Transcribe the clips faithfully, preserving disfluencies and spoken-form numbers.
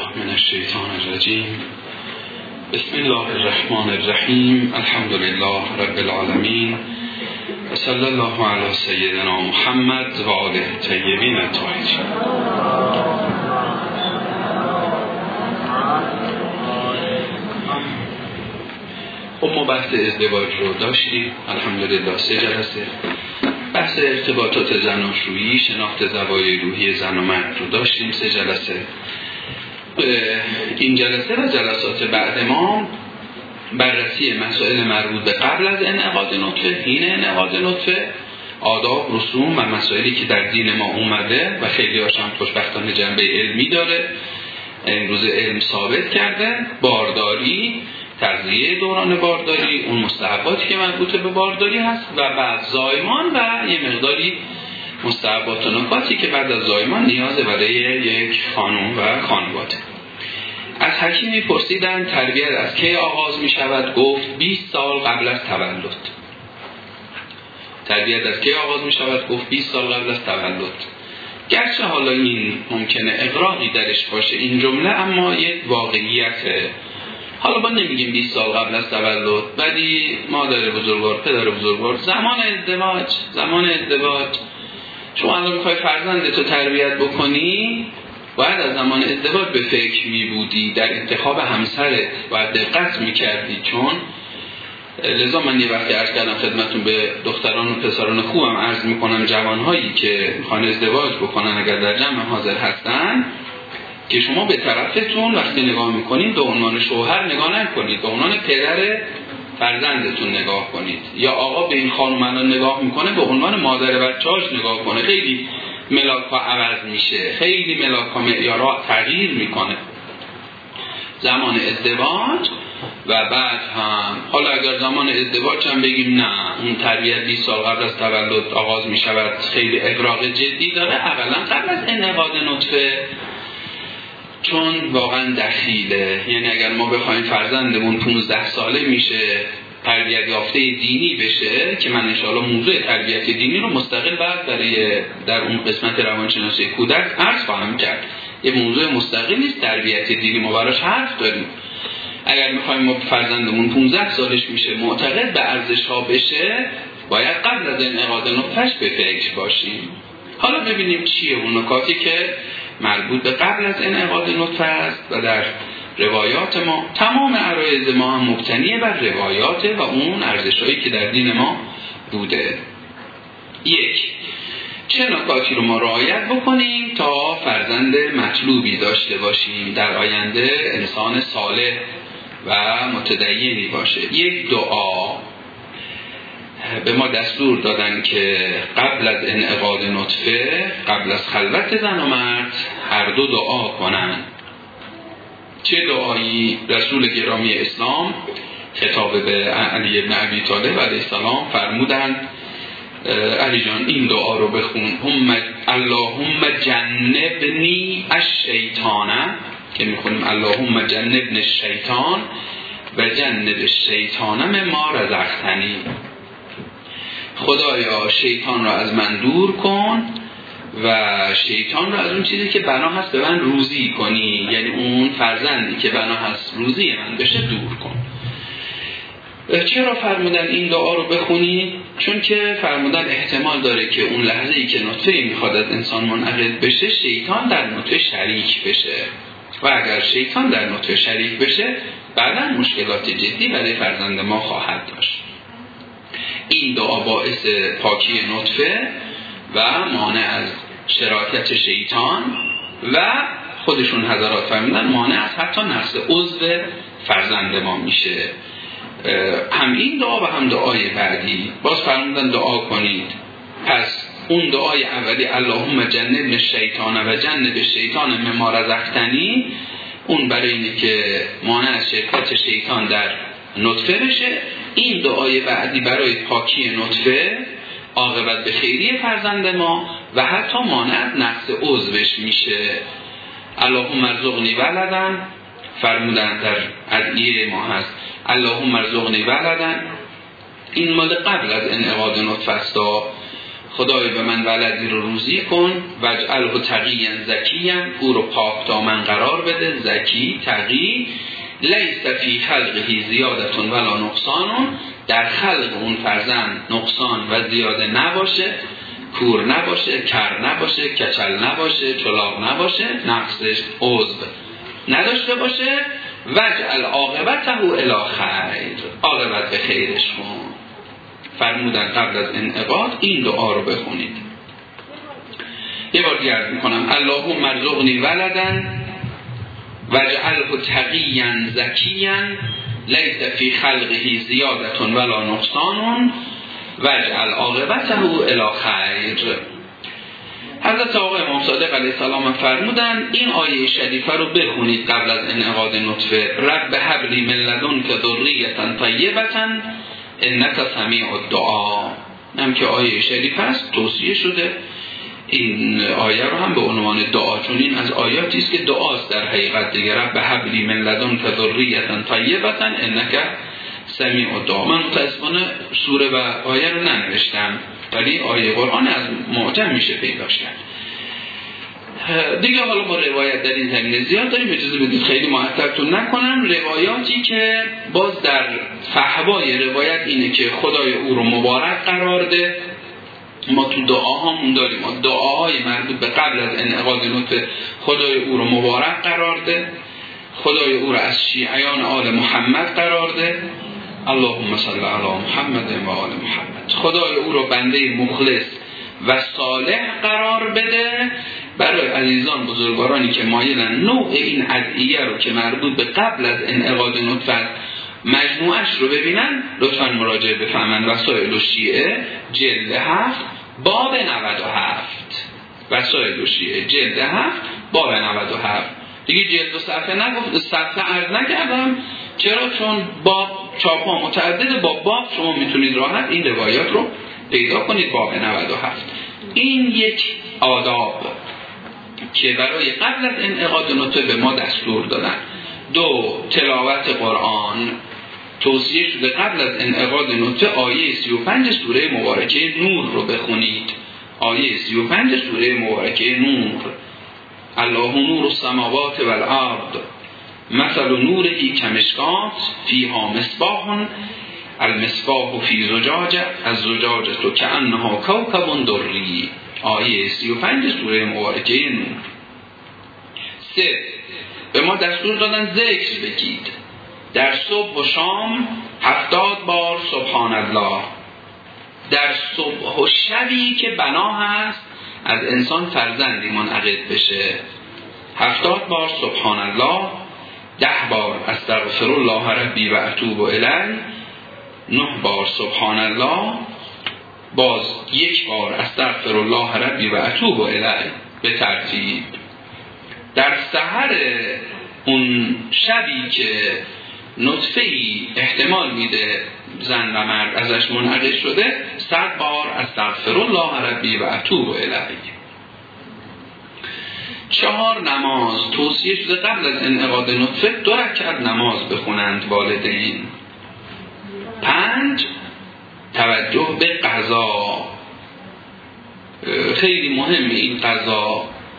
من الشیطان الرجیم. بسم الله الرحمن الرحیم. الحمد لله رب العالمین و صلی الله علی سیدنا محمد و آله الطیبین الطاهرین. خب ما بحث ازدواج رو داشتیم الحمدلله سه جلسه. بحث ارتباطات زناشویی، شناخت زوایای روحی زن و مرد رو داشتیم سه جلسه. این جلسه و جلسات بعد ما بررسی مسائل مربوط به قبل از انعقاد نطفه، حین انعقاد نطفه، آداب، رسوم و مسائلی که در دین ما اومده و خیلی هاشم خوشبختانه جنبه علمی داره، امروز علم ثابت کرده. بارداری، تغذیه دوران بارداری، اون مستحباتی که مربوط به بارداری هست و بعد زایمان و یه مقداری مستحبات و نکاتی که بعد از زایمان نیازه برای یک خانم و خانواده. از حکیمی پرسیدن تربیت از کی آغاز می شود؟ گفت بیست سال قبل از تولد. تربیت از کی آغاز می شود؟ گفت بیست سال قبل از تولد. گرچه حالا این ممکنه اغراقی درش باشه این جمله، اما یک واقعیته. حالا ما نمیگیم بیست سال قبل از تولد، ولی مادر بزرگوار، پدر بزرگوار، زمان ازدواج، زمان ازدواج شما الان میخوای فرزندتو تربیت بکنی، باید از زمان ازدواج به فکر میبودی، در انتخاب همسرت باید دقت میکردی. چون لذا من یه وقتی عرض کردم خدمتون به دختران و پسران خوبم عرض میکنم، جوانهایی که میخوان ازدواج بکنن اگر در جمع حاضر هستن، که شما به طرفتون وقتی نگاه میکنید به عنوان شوهر نگاه نکنید، به عنوان پدر فرزندتون نگاه کنید. یا آقا به این خانم الان نگاه میکنه به عنوان مادر بچه‌هاش نگاه کنه. خیلی ملاک‌ها عوض میشه، خیلی ملاک‌ها معیارها تغییر میکنه. زمان ازدواج و بعد هم حالا اگر زمان ازدواج هم بگیم نه اون تربیت بیست سال قبل از تولد آغاز میشود، خیلی اغراق جدی داره. اولا قبل از انعقاد نطفه، چون واقعا دخیله. یعنی اگر ما بخوایم فرزندمون پانزده ساله میشه تربیت یافته دینی بشه، که من انشاءالله موضوع تربیت دینی رو مستقل بعد برای در اون قسمت روانشناسی کودک عرض خواهم کرد. یه موضوع مستقل نیست تربیت دینی، ما براش حرف داریم. اگر میخوایم ما فرزندمون پانزده سالش میشه معتقد به ارزش ها بشه، باید قبل از انعقاد نطفه‌اش به فکر باشیم. حالا ببینیم چیه اون نکاتی که مربوط به قبل از انعقاد نطفه است. و در روایات ما، تمام عرایض ما هم مبتنی بر روایات و اون ارزش‌هایی که در دین ما بوده. یک، چه نکاتی رو ما رعایت بکنیم تا فرزند مطلوبی داشته باشیم، در آینده انسان صالح و متدینی باشه. یک، دعا. به ما دستور دادن که قبل از انعقاد نطفه، قبل از خلوت زن و مرد، هر دو دعا کنن. چه دعایی؟ رسول گرامی اسلام خطاب به علی بن ابی طالب علیه السلام فرمودن علی جان این دعا رو بخون، هم اللهم جنبنی الشیطان، که میخونیم اللهم جنبنی الشیطان و جنب الشیطان مما رزقتنی. خدایا شیطان را از من دور کن و شیطان را از اون چیزی که بنا هست به من روزی کنی، یعنی اون فرزندی که بنا هست روزی من بشه دور کن. چرا فرمودن این دعا رو بخونی؟ چون که فرمودن احتمال داره که اون لحظه‌ای که نطفه میخواد از انسان منعقد بشه، شیطان در نطفه شریک بشه و اگر شیطان در نطفه شریک بشه بعداً مشکلات جدی برای فرزند ما خواهد داشت. این دعا باعث پاکی نطفه و مانع از شراکت شیطان و خودشون حضرات فرمودن مانع از حتی نقص عضو فرزند ما میشه. هم این دعا و هم دعای بعدی باز فرمودن دعا کنید. پس اون دعای اولی اللهم جنبنی الشیطان و جنب الشیطان مما رزقتنی، اون برای اینه که مانع از شرکت شیطان در نطفه بشه. این دعای بعدی برای پاکی نطفه، عاقبت به خیری فرزند ما و حتی مانع از نقص عضوش میشه. اللهم ارزقنی ولدن، فرمودن در ادعیه ما هست اللهم ارزقنی ولدن، این مال قبل از انعقاد نطفه است. خدای به من ولدی رو روزی کن، واجعله تقیا زکیا، او رو پاک دامن قرار بده، زکی تقی، لیس فی خلقه زیادت ولا نقصان، در خلق اون فرزند نقصان و زیاده نباشه، کور نباشه، کر نباشه، کچل نباشه، چلاق نباشه، نقصش عضو نداشته باشه، وجعل عاقبته الی خیر، عاقبت به خیرش کن. فرمودن قبل از انعقاد این دعا رو بخونید. یه بار دیگه عرض میکنم: اللهم ارزقنی ولدن واجعله تقیا زکیا لیس فی خلقه زیادة ولا نقصان واجعل عاقبته الی خیر. حضرت آقا امام صادق علیه السلام فرمودن این آیه شریفه رو بخونید قبل از انعقاد نطفه: رب هب لی من لدنک ذریة طیبة انک سمیع الدعا. هم که آیه شریف است، توصیه شده این آیه رو هم به عنوان دعا، چون این از آیاتی است که دعاست در حقیقت دیگه. رب هب لی من لدنک ذریة طیبة انک سمیع الدعا. من متاسفانه سوره و آیه رو ننوشتم، ولی آیه قرآن از معجم میشه پیداش کرد دیگه. حالا ما روایت در این زمینه زیاد داریم، اجازه بدید خیلی معطلتون نکنم. روایاتی که باز در فحوای روایت اینه که خدای او رو مبارک قرار ده. ما تو دعاهامون داریم، ما دعاهای مربوط به قبل از انعقاد نطفه: خدای او رو مبارک قرار ده، خدای او رو از شیعیان آل محمد قرار ده، اللهم صل علی محمد و آل محمد، خدای او رو بنده مخلص و صالح قرار بده. برای عزیزان بزرگوارانی که مایلن نوع این ادعیه رو که مربوط به قبل از انعقاد نطفه مجموعش رو ببینن، لطفاً مراجعه بفهمن. وسائل الشیعه جلد هفت باب نود و هفت، وسائل الشیعه جلد هفت باب نود و هفت. دیگه جلد و صفحه نگفت، صفحه عرض نکردم. چرا؟ چون باب چاپ ها متعدد، با باب شما میتونید راحت این روایات رو پیدا کنید. باب نود و هفت این یک آداب که برای قبل از انعقاد نطفه به ما دستور دادن. دو، تلاوت قرآن. توصیه شده قبل از انعقاد نطفه آیه سی و پنج سوره مبارکه نور رو بخونید. آیه سی و پنج سوره مبارکه نور: الله نور السماوات والارض مثل نوره کمشکات فیها مصباح المصباح فی زجاجه الزجاجه کأنها کوکب دری. آیه سی و پنج سوره مبارکه نور. سه، به ما دستور دادن ذکر بگید در صبح و شام هفتاد بار سبحان الله. در صبح و شبی که بنا هست از انسان فرزندی منعقد بشه، هفتاد بار سبحان الله، ده بار استغفر الله ربی و اتوب الیه، نه بار سبحان الله، باز یک بار استغفر الله ربی و اتوب الیه به ترتیب. در سحر اون شبی که نطفه‌ای احتمال میده زن و مرد ازش منعقد شده، صد بار استغفر الله ربی و اتوب الیه. چهار، نماز. توصیه شده قبل از انعقاد نطفه دو رکعت نماز بخونند والدین. پنج، توجه به قضا. خیلی مهمه این قضا،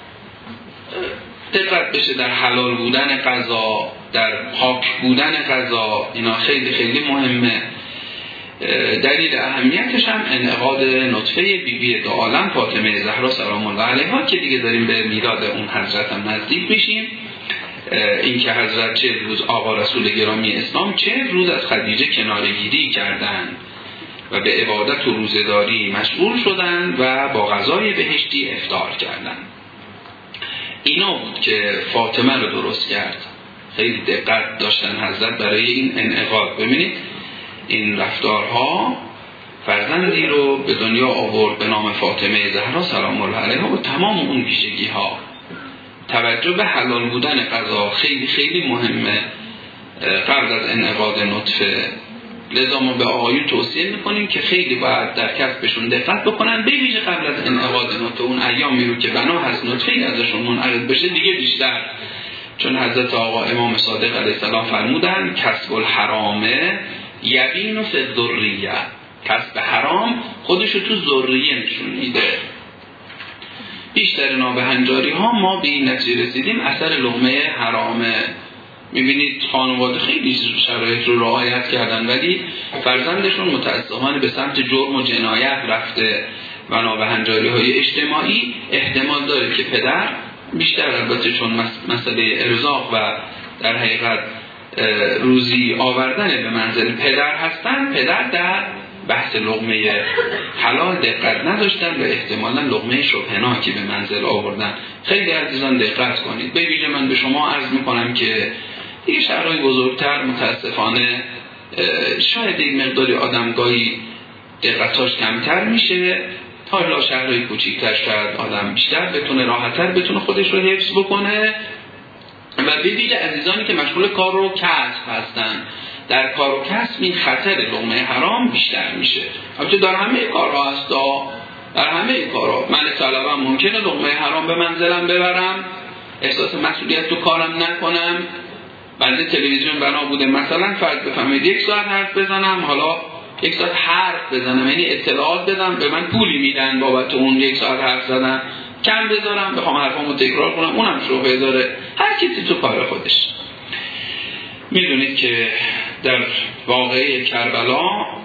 دقت بشه در حلال بودن قضا، در پاک بودن قضا، اینا خیلی خیلی مهمه. دلیل اهمیتش هم انعقاد نطفه بی بی دو عالم فاطمه زهرا سلام الله علیها که دیگه داریم به میلاد اون حضرت هم نزدیک میشیم. این که حضرت چه روز آقا رسول گرامی اسلام چه روز از خدیجه کنارگیری کردن و به عبادت و روزداری مشغول شدن و با غذای بهشتی افطار کردن. اینا بود که فاطمه رو درست کرد. خیلی دقت داشتن حضرت برای این انعقاد. ببینید این رفتارها فرزندی رو به دنیا آورد به نام فاطمه زهرا سلام الله علیها و تمام اون ویژگی ها. توجه به حلال بودن غذا خیلی خیلی مهمه قبل از انعقاد نطفه. لذا ما به آقایون توصیه میکنیم که خیلی باید در کسبشون دقت بکنن، به ویژه قبل از انعقاد نطفه. اون ایامی رو که بنا هست نطفه‌ای ازشون منعقد بشه دیگه بیشتر، چون حضرت آقا امام صادق علیه السلام فرمودن کسب الحرام یبین فی الذریه، کسب حرام خودشو تو ذریه نشون میده. بیشتر نابهنجاری ها ما به این نتیجه رسیدیم اثر لقمه حرامه. میبینید خانواده خیلی شرایط رو رعایت کردن ولی فرزندشون متاسفانه به سمت جرم و جنایت رفته و نابهنجاری های اجتماعی احتمال داره که پدر بیشتر البته چون مسئله ارزاق و در حقیقت روزی آوردن به منزل پدر هستن، پدر در بحث لقمه حلال دقت نداشتن و احتمالاً لقمه شبهناکی به منزل آوردن. خیلی عزیزان دقت کنید. به ویژه من به شما عرض میکنم که دیگه شهرهای بزرگتر متاسفانه شاید این مقداری آدمگاهی دقتاش کمتر میشه، حالا شهرهای کوچیکتر شاید آدم بیشتر بتونه راحت‌تر بتونه خودش رو حفظ بکنه. و به ویژه عزیزانی که مشغول کار و کسب هستن، در کار و کسب این خطر لقمه حرام بیشتر میشه. البته در همه کارها هست، در همه کارها من طلبم ممکنه لقمه حرام به منزلم ببرم، احساس مسئولیت تو کارم نکنم. بنده تلویزیون بنا بوده مثلا فرض بفهمید یک ساعت حرف بزنم، حالا یک ساعت حرف بزنم یعنی اطلاعات بدم، به من پولی میدن بابت اون یک ساعت حرف زدن، کم بذارم بخوام حرفامو تکرار کنم اونم شوخی داره، هر کسی تو کار خودش. میدونید که در واقعه کربلا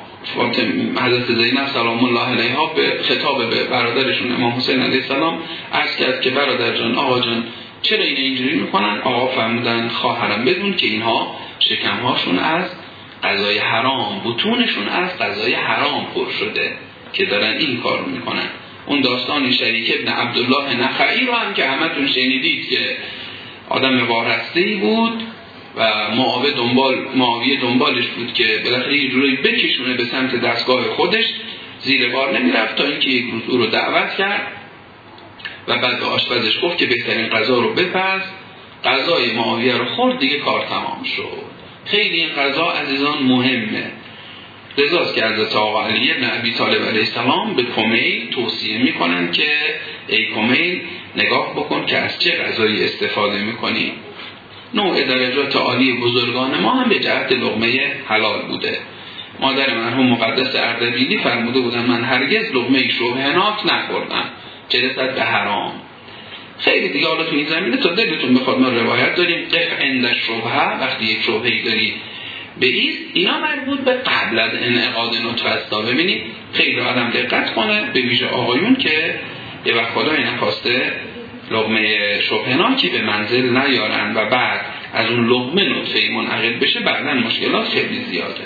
حضرت زینب سلام الله علیها به خطاب به برادرشون امام حسین علیه السلام عرض کرد که برادر جان، آقا جان چرا این اینجوری میکنن؟ آقا فرمودن خواهرم بدون که اینها شکمهاشون از غذای حرام، بطونشون از غذای حرام پر شده که دارن این کار میکنن. اون داستان شریک ابن عبدالله نخعی رو هم که همتون شنیدید که آدم وارسته‌ای بود و معاویه دنبال معاویه دنبالش بود که بالاخره یه جوری بکشونه به سمت دستگاه خودش، زیر بار نمیرفت تا اینکه یک روز او رو دعوت کرد و بعد به آشپزش گفت که بهترین غذا رو بپز. غذای معاویه رو خورد، دیگه کار تمام شد. خیلی این غذا عزیزان مهمه. رضاست که حضرت آقا علی بن ابی طالب علیه السلام به کمیل توصیه میکنن که ای کمیل نگاه بکن که از چه غذایی استفاده میکنی. نوع درجات عالی بزرگان ما هم به جهت لقمه حلال بوده. مادر مرحوم مقدس اردبیلی فرموده بودن من هرگز لقمه شبهناک نخوردم چه رسد به حرام. خیلی دیگه حالا تو این زمینه تا دلتون بخواد ما روایت داریم قف عند شبهه، وقتی یک شبهه‌ای داری به این اینا مربوط به قبل از انعقاد نطفه است. ببینید خیلی آدم دقت کنه، به ویژه آقایون که یه وقت خدای نخواسته لقمه شبهناکی به منزل نیارن و بعد از اون لقمه نطفه منعقد بشه، بعداً مشکلات خیلی زیاده.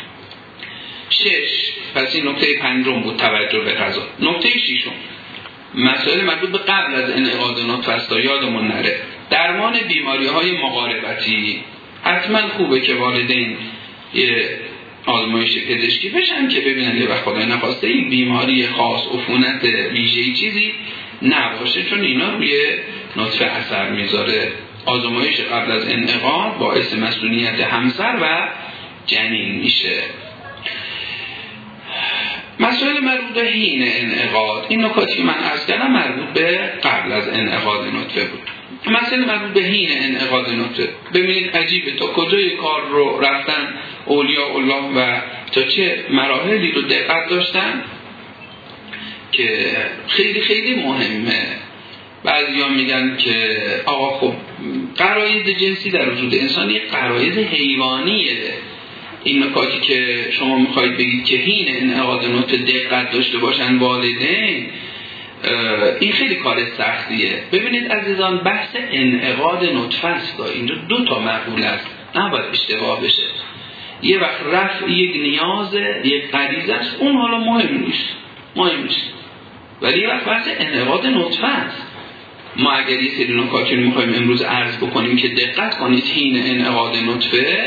شش، پس این نکته پنجم بود توجه به غذا. نکته ششم مسائل مربوط به قبل از انعقاد نطفه است. یادمون نره درمان بیماری های مقاربتی حتما خوبه که والدین یه آزمایش پزشکی بشن که ببینن یه وقت خدای نخواسته این بیماری خاص، عفونت ویژه‌ای چیزی نباشه، چون اینا روی نطفه اثر میذاره. آزمایش قبل از انعقاد باعث مسئولیت همسر و جنین میشه. مسائل مربوط به حین انعقاد، این نکاتی که من عرض کردم مربوط به قبل از انعقاد نطفه بود. مسئله مربوط به حین انعقاد نطفه، ببینید عجیبه تا کجای کار رو رفتن اولیاء الله و تا چه مراحلی رو دقت داشتن که خیلی خیلی مهمه. بعضیا میگن که آقا خب غرایز جنسی در وجود انسان یک غرایز حیوانیه. این نکاتی که شما میخواید بگید که حین انعقاد نطفه دقت داشته باشن والدین، این خیلی کار سختیه. ببینید عزیزان بحث انعقاد نطفه است، اینجا دو تا مقوله است، نباید اشتباه بشه. یه وقت رفع یک نیاز، یک غریزه است، اون حالا مهم نیست مهم نیست ولی یه وقت بحث انعقاد نطفه است. ما اگر یه سری نکاتی رو میخوایم امروز عرض بکنیم که دقت کنید حین انعقاد نطفه،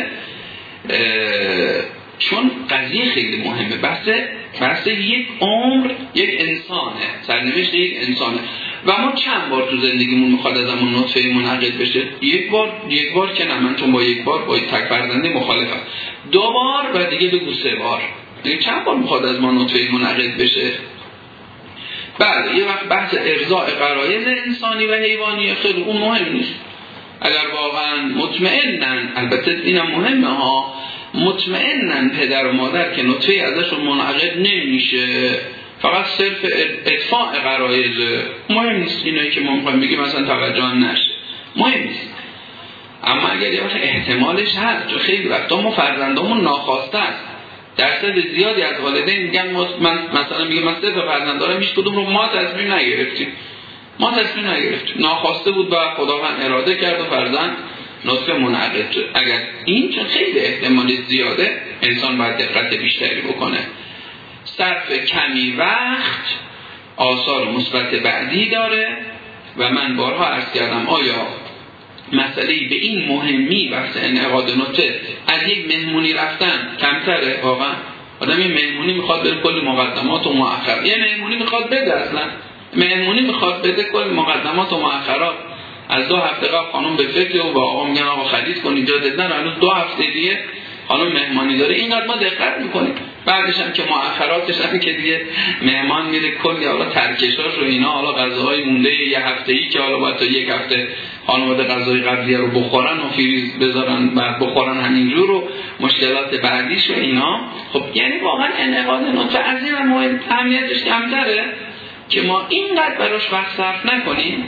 چون قضیه خیلی مهمه. بحث بحث یک عمر، یک انسانه، سرنوشت یک انسانه و ما چند بار تو زندگیمون میخواد از همون نطفه منعقد بشه؟ یک بار یک بار که نه، من چون با یک بار با یک تک فرزنده مخالفم. دو بار و دیگه بگو سه بار. یعنی چند بار میخواد از ما نطفه منعقد بشه؟ بله، یه وقت بحث ارضاء غرایز انسانی و حیوانی خیلی اون مهم نیست. اگر واقعا مطمئنن، البته اینم مهمه ها، مطمئنن پدر و مادر که نطفه ازشون منعقد نمیشه، فقط صرف ادفاع غرایز. مهم نیست اینایی که ما میخوایم بگیم مثلا توجه هم نشه، مهم نیست. اما اگر یه وقت احتمالش هست، چون خیلی وقتا ما فرزندامون ناخواسته است، درصد زیادی از والدین میگن من مثلا میگم من سه تا فرزند دارم، هیچ کدوم رو ما تصمیم نگرفتیم، ما تصمیم نگرفتیم، ناخواسته بود و خداوند اراده کرد و فرزند نطفه منعقد شد. اگر این چون خیلی احتمال زیاده، انسان باید دقت بیشتری بکنه. صرف کمی وقت آثار مثبت بعدی داره و من بارها عرض کردم آیا مسئله به این مهمی وقت انعقاد نطفه از یک مهمونی رفتن کمتره؟ واقعا آدم یه مهمونی میخواد بره کل مقدمات و مؤخرات، یه مهمونی میخواد بده، اصلا مهمونی میخواد بده کل مقدمات و مؤخرات. از دو هفته قبل خانم به فکر و با آقا میگن آقا خرید کن اینجا دادن، هنوز دو هفته دیگه خانم مهمانی داره، اینقدر ما دقت میکنیم. بعدش هم که مؤخراتش هم که دیگه مهمان میره کلی حالا ترکشاش و اینا، حالا غذاهای مونده یه هفته‌ای که حالا باید تا یک هفته خانواده غذای قبلیه رو بخورن و فریز بذارن بعد بخورن همینجور، و مشکلات بعدیش و اینا. خب یعنی واقعا انعقاد نطفه از این هم مهم، اهمیتش کمتره که ما اینقدر براش وقت صرف نکنیم.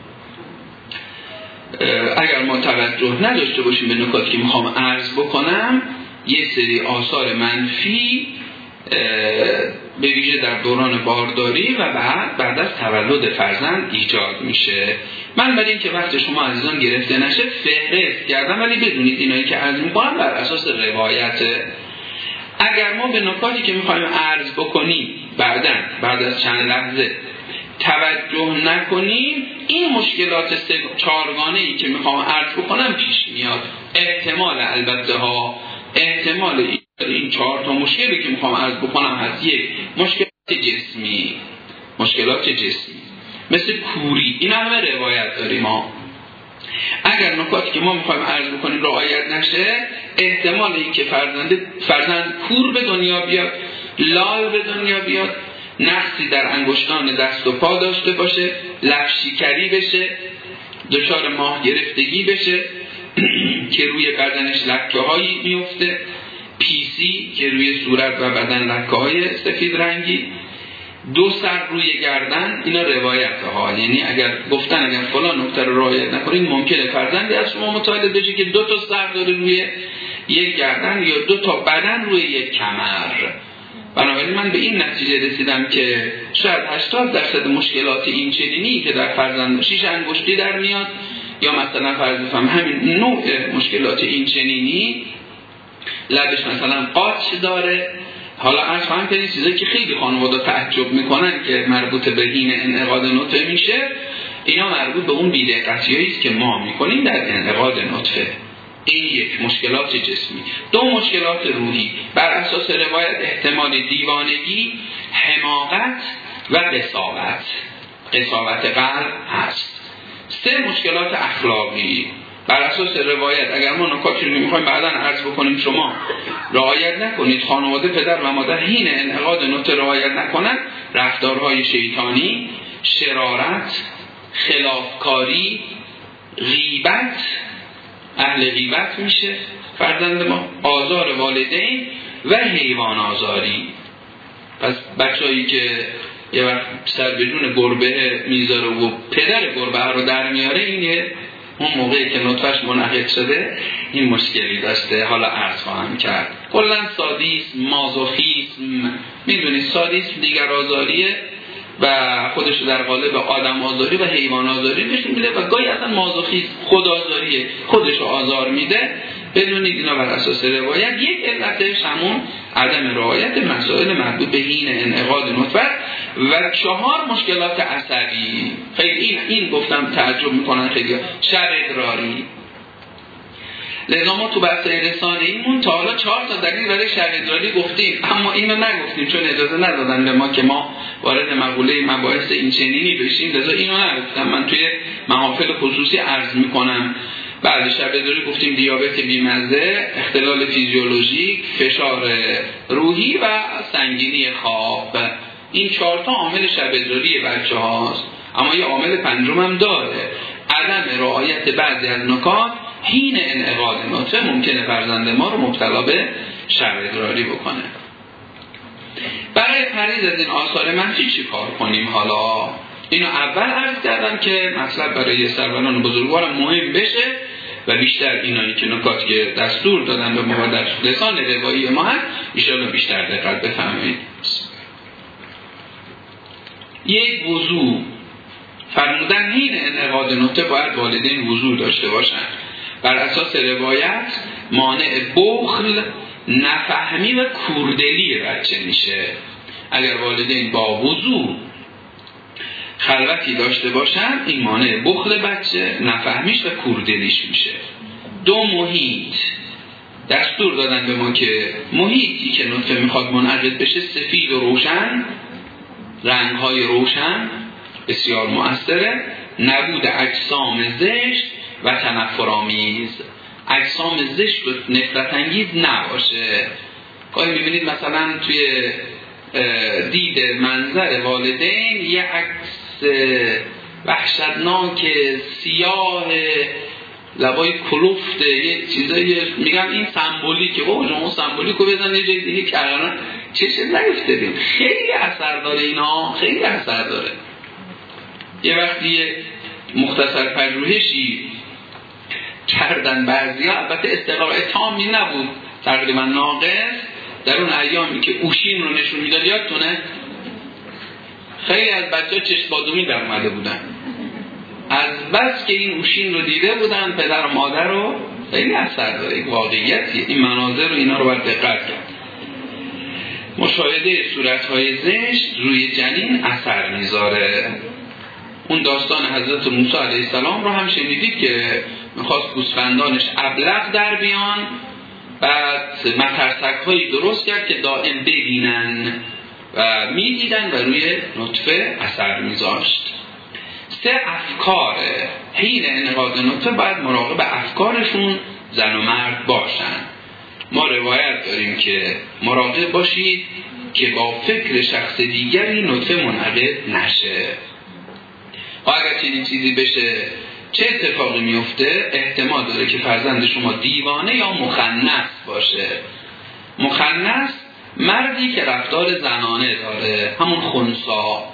اگر ما توجه نداشته باشیم به نکاتی که میخوام عرض بکنم، یه سری آثار منفی به ویژه در دوران بارداری و بعد بعد از تولد فرزند ایجاد میشه. من برای اینکه وقت شما عزیزان گرفته نشه فهرست کردم، ولی بدونید اینایی که عرض میکنم بر اساس روایته. اگر ما به نکاتی که میخوایم عرض بکنیم بعداً بعد از چند لحظه توجه نکنیم، این مشکلات سه چهارگانه‌ای که میخوام عرض بکنم پیش میاد. احتمال البته ها احتمال این چهار تا مشکلی که میخوام عرض بکنم هست: یک، مشکلات جسمی، مشکلات جسمی مثل کوری، این همه روایت داریم ما. اگر نکاتی که ما میخوایم عرض بکنیم رعایت نشه، احتمال این که فرزند فرزند کور به دنیا بیاد، لال به دنیا بیاد، نقصی در انگشتان دست و پا داشته باشه، لب شکری بشه، دچار ماه گرفتگی بشه که روی بدنش لکه هایی میفته، پیسی که روی صورت و بدن لکه های سفید رنگی، دو سر روی گردن. اینا روایت ها، یعنی اگر گفتن اگر فلان نکته رو رعایت نکنید ممکنه فرزندی از شما متولد بشه که دو تا سر داره روی یک گردن یا دو تا بدن روی یک کمر. بنابراین من به این نتیجه رسیدم که شاید هشتاد درصد مشکلات این چنینی که در فرزند شیش انگشتی در میاد، یا مثلا فرض بفهم همین نوع مشکلات این چنینی، لبش مثلا قاچ داره. حالا عرض فهم کنید چیزایی که خیلی خانواده تعجب میکنن که مربوط به حین انعقاد نطفه میشه، اینا مربوط به اون بی‌دقتیایی است که ما میکنیم در انعقاد نطفه. این یک مشکلات جسمی. دو مشکلات روحی، بر اساس روایت احتمال دیوانگی، حماقت و قساوت، قساوت قلب هست. سه مشکلات اخلاقی، بر اساس روایت اگر ما نکاتی رو میخوایم بعداً عرض بکنیم شما رعایت نکنید، خانواده پدر و مادر حین انعقاد نطفه رعایت نکنن، رفتارهای شیطانی، شرارت، خلافکاری، غیبت، اهل غیبت میشه فرزند ما، آزار والدین و حیوان آزاری. پس بچه‌ای که یه وقت سر بدون گربه میذاره و پدر گربه رو در میاره، اینه اون موقعی که نطفهش منعقد شده این مشکلی داشته. حالا عرض خواهم کرد. کلاً سادیسم، مازوخیسم، میدونید سادیسم دیگر آزاریه و خودش در قالب آدم آزاری و حیوان آزاری نشون میده، و گاهی اصلا مازوخیسم خود آزاریه، خودش آزار میده. بدونید اینا بر اساس روایت. یک علتش همون عدم رعایت مسائل مربوط به حین انعقاد نطفه و چهار مشکلات عصبی. خیلی این این گفتم تعجب میکنن خیلی، شر ادراری. لذا ما تو بحث رسانه‌ایمون تا حالا چهار تا دلیل برای شر ادراری گفتیم، اما اینو نگفتیم چون اجازه ندادن به ما که ما وارد مقوله مباحث این چنینی بشیم. لذا اینو نگفتم، من توی محافل خصوصی عرض میکنم. بعد شب ادراری گفتیم دیابت بیمزه، اختلال فیزیولوژیک، فشار روحی و سنگینی خواب. این چهار تا عامل شب ادراری بچه هاست. اما یه عامل پنجم هم داره، عدم رعایت بعضی از نکات حین انعقاد نطفه ممکنه فرزند ما رو مبتلا به شر ادراری بکنه. برای پرهیز از این آثار منفی چی کار کنیم؟ حالا اینو اول عرض کردم که مطلب برای سروران بزرگوارم مهم بشه و بیشتر اینایی که نکات که دستور دادن به ما در لسان روایی ما هست ایشالا بیشتر دقت بفهمید. یک وضو فرمودن این انعقاد نطفه باید والدین وضو داشته باشن. بر اساس روایت مانع بخل، نفهمی و کوردلی بچه میشه. اگر والدین با وضو خلوتی داشته باشن این مانع بخل بچه، نفهمیش و کوردلیش میشه. دو، محیط. دستور دادن به ما که محیطی که نطفه میخواد منعقد بشه سفید و روشن، رنگهای روشن بسیار مؤثره. نبود اجسام زشت و تنفرآمیز، اجسام زشت و نفرت انگیز نباشه. گاهی میبینید مثلا توی دید منظر والدین یه عکس وحشتناک سیاه لبای کلفته یه چیزایی میگم این سمبولیکه. بابا شما سمبولیکو بزن یه جای دیگه کردن چشه نگفتدیم. خیلی اثر داره اینا، خیلی اثر داره. یه وقتی مختصر پژوهشی کردن بعضیا، البته استقرار تامی نبود، تقریبا ناقص، در اون ایامی که اوشین رو نشون میداد یادتونه خیلی از بچه‌ها چشم بادومی در اومده بودن از بس که این اوشین رو دیده بودن. پدر و مادر رو خیلی اثر داره، این واقعیتیه. این مناظر رو اینا رو باید دقت کرد. مشاهده صورت‌های زشت روی جنین اثر میذاره. اون داستان حضرت موسی علیه السلام رو هم شنیدید که میخواست گوسفندانش ابلق در بیان، بعد مترسک‌هایی درست کرد که دائم ببینن و میدیدن و روی نطفه اثر میذاشت. سه، افکار. حین انعقاد نطفه باید مراقب افکارشون زن و مرد باشن. ما روایت داریم که مراقب باشید که با فکر شخص دیگری نطفه منعقد نشه. اگر چنین چیزی بشه چه اتفاقی میفته؟ احتمال داره که فرزند شما دیوانه یا مخنث باشه. مخنث مردی که رفتار زنانه داره، همون خنثا،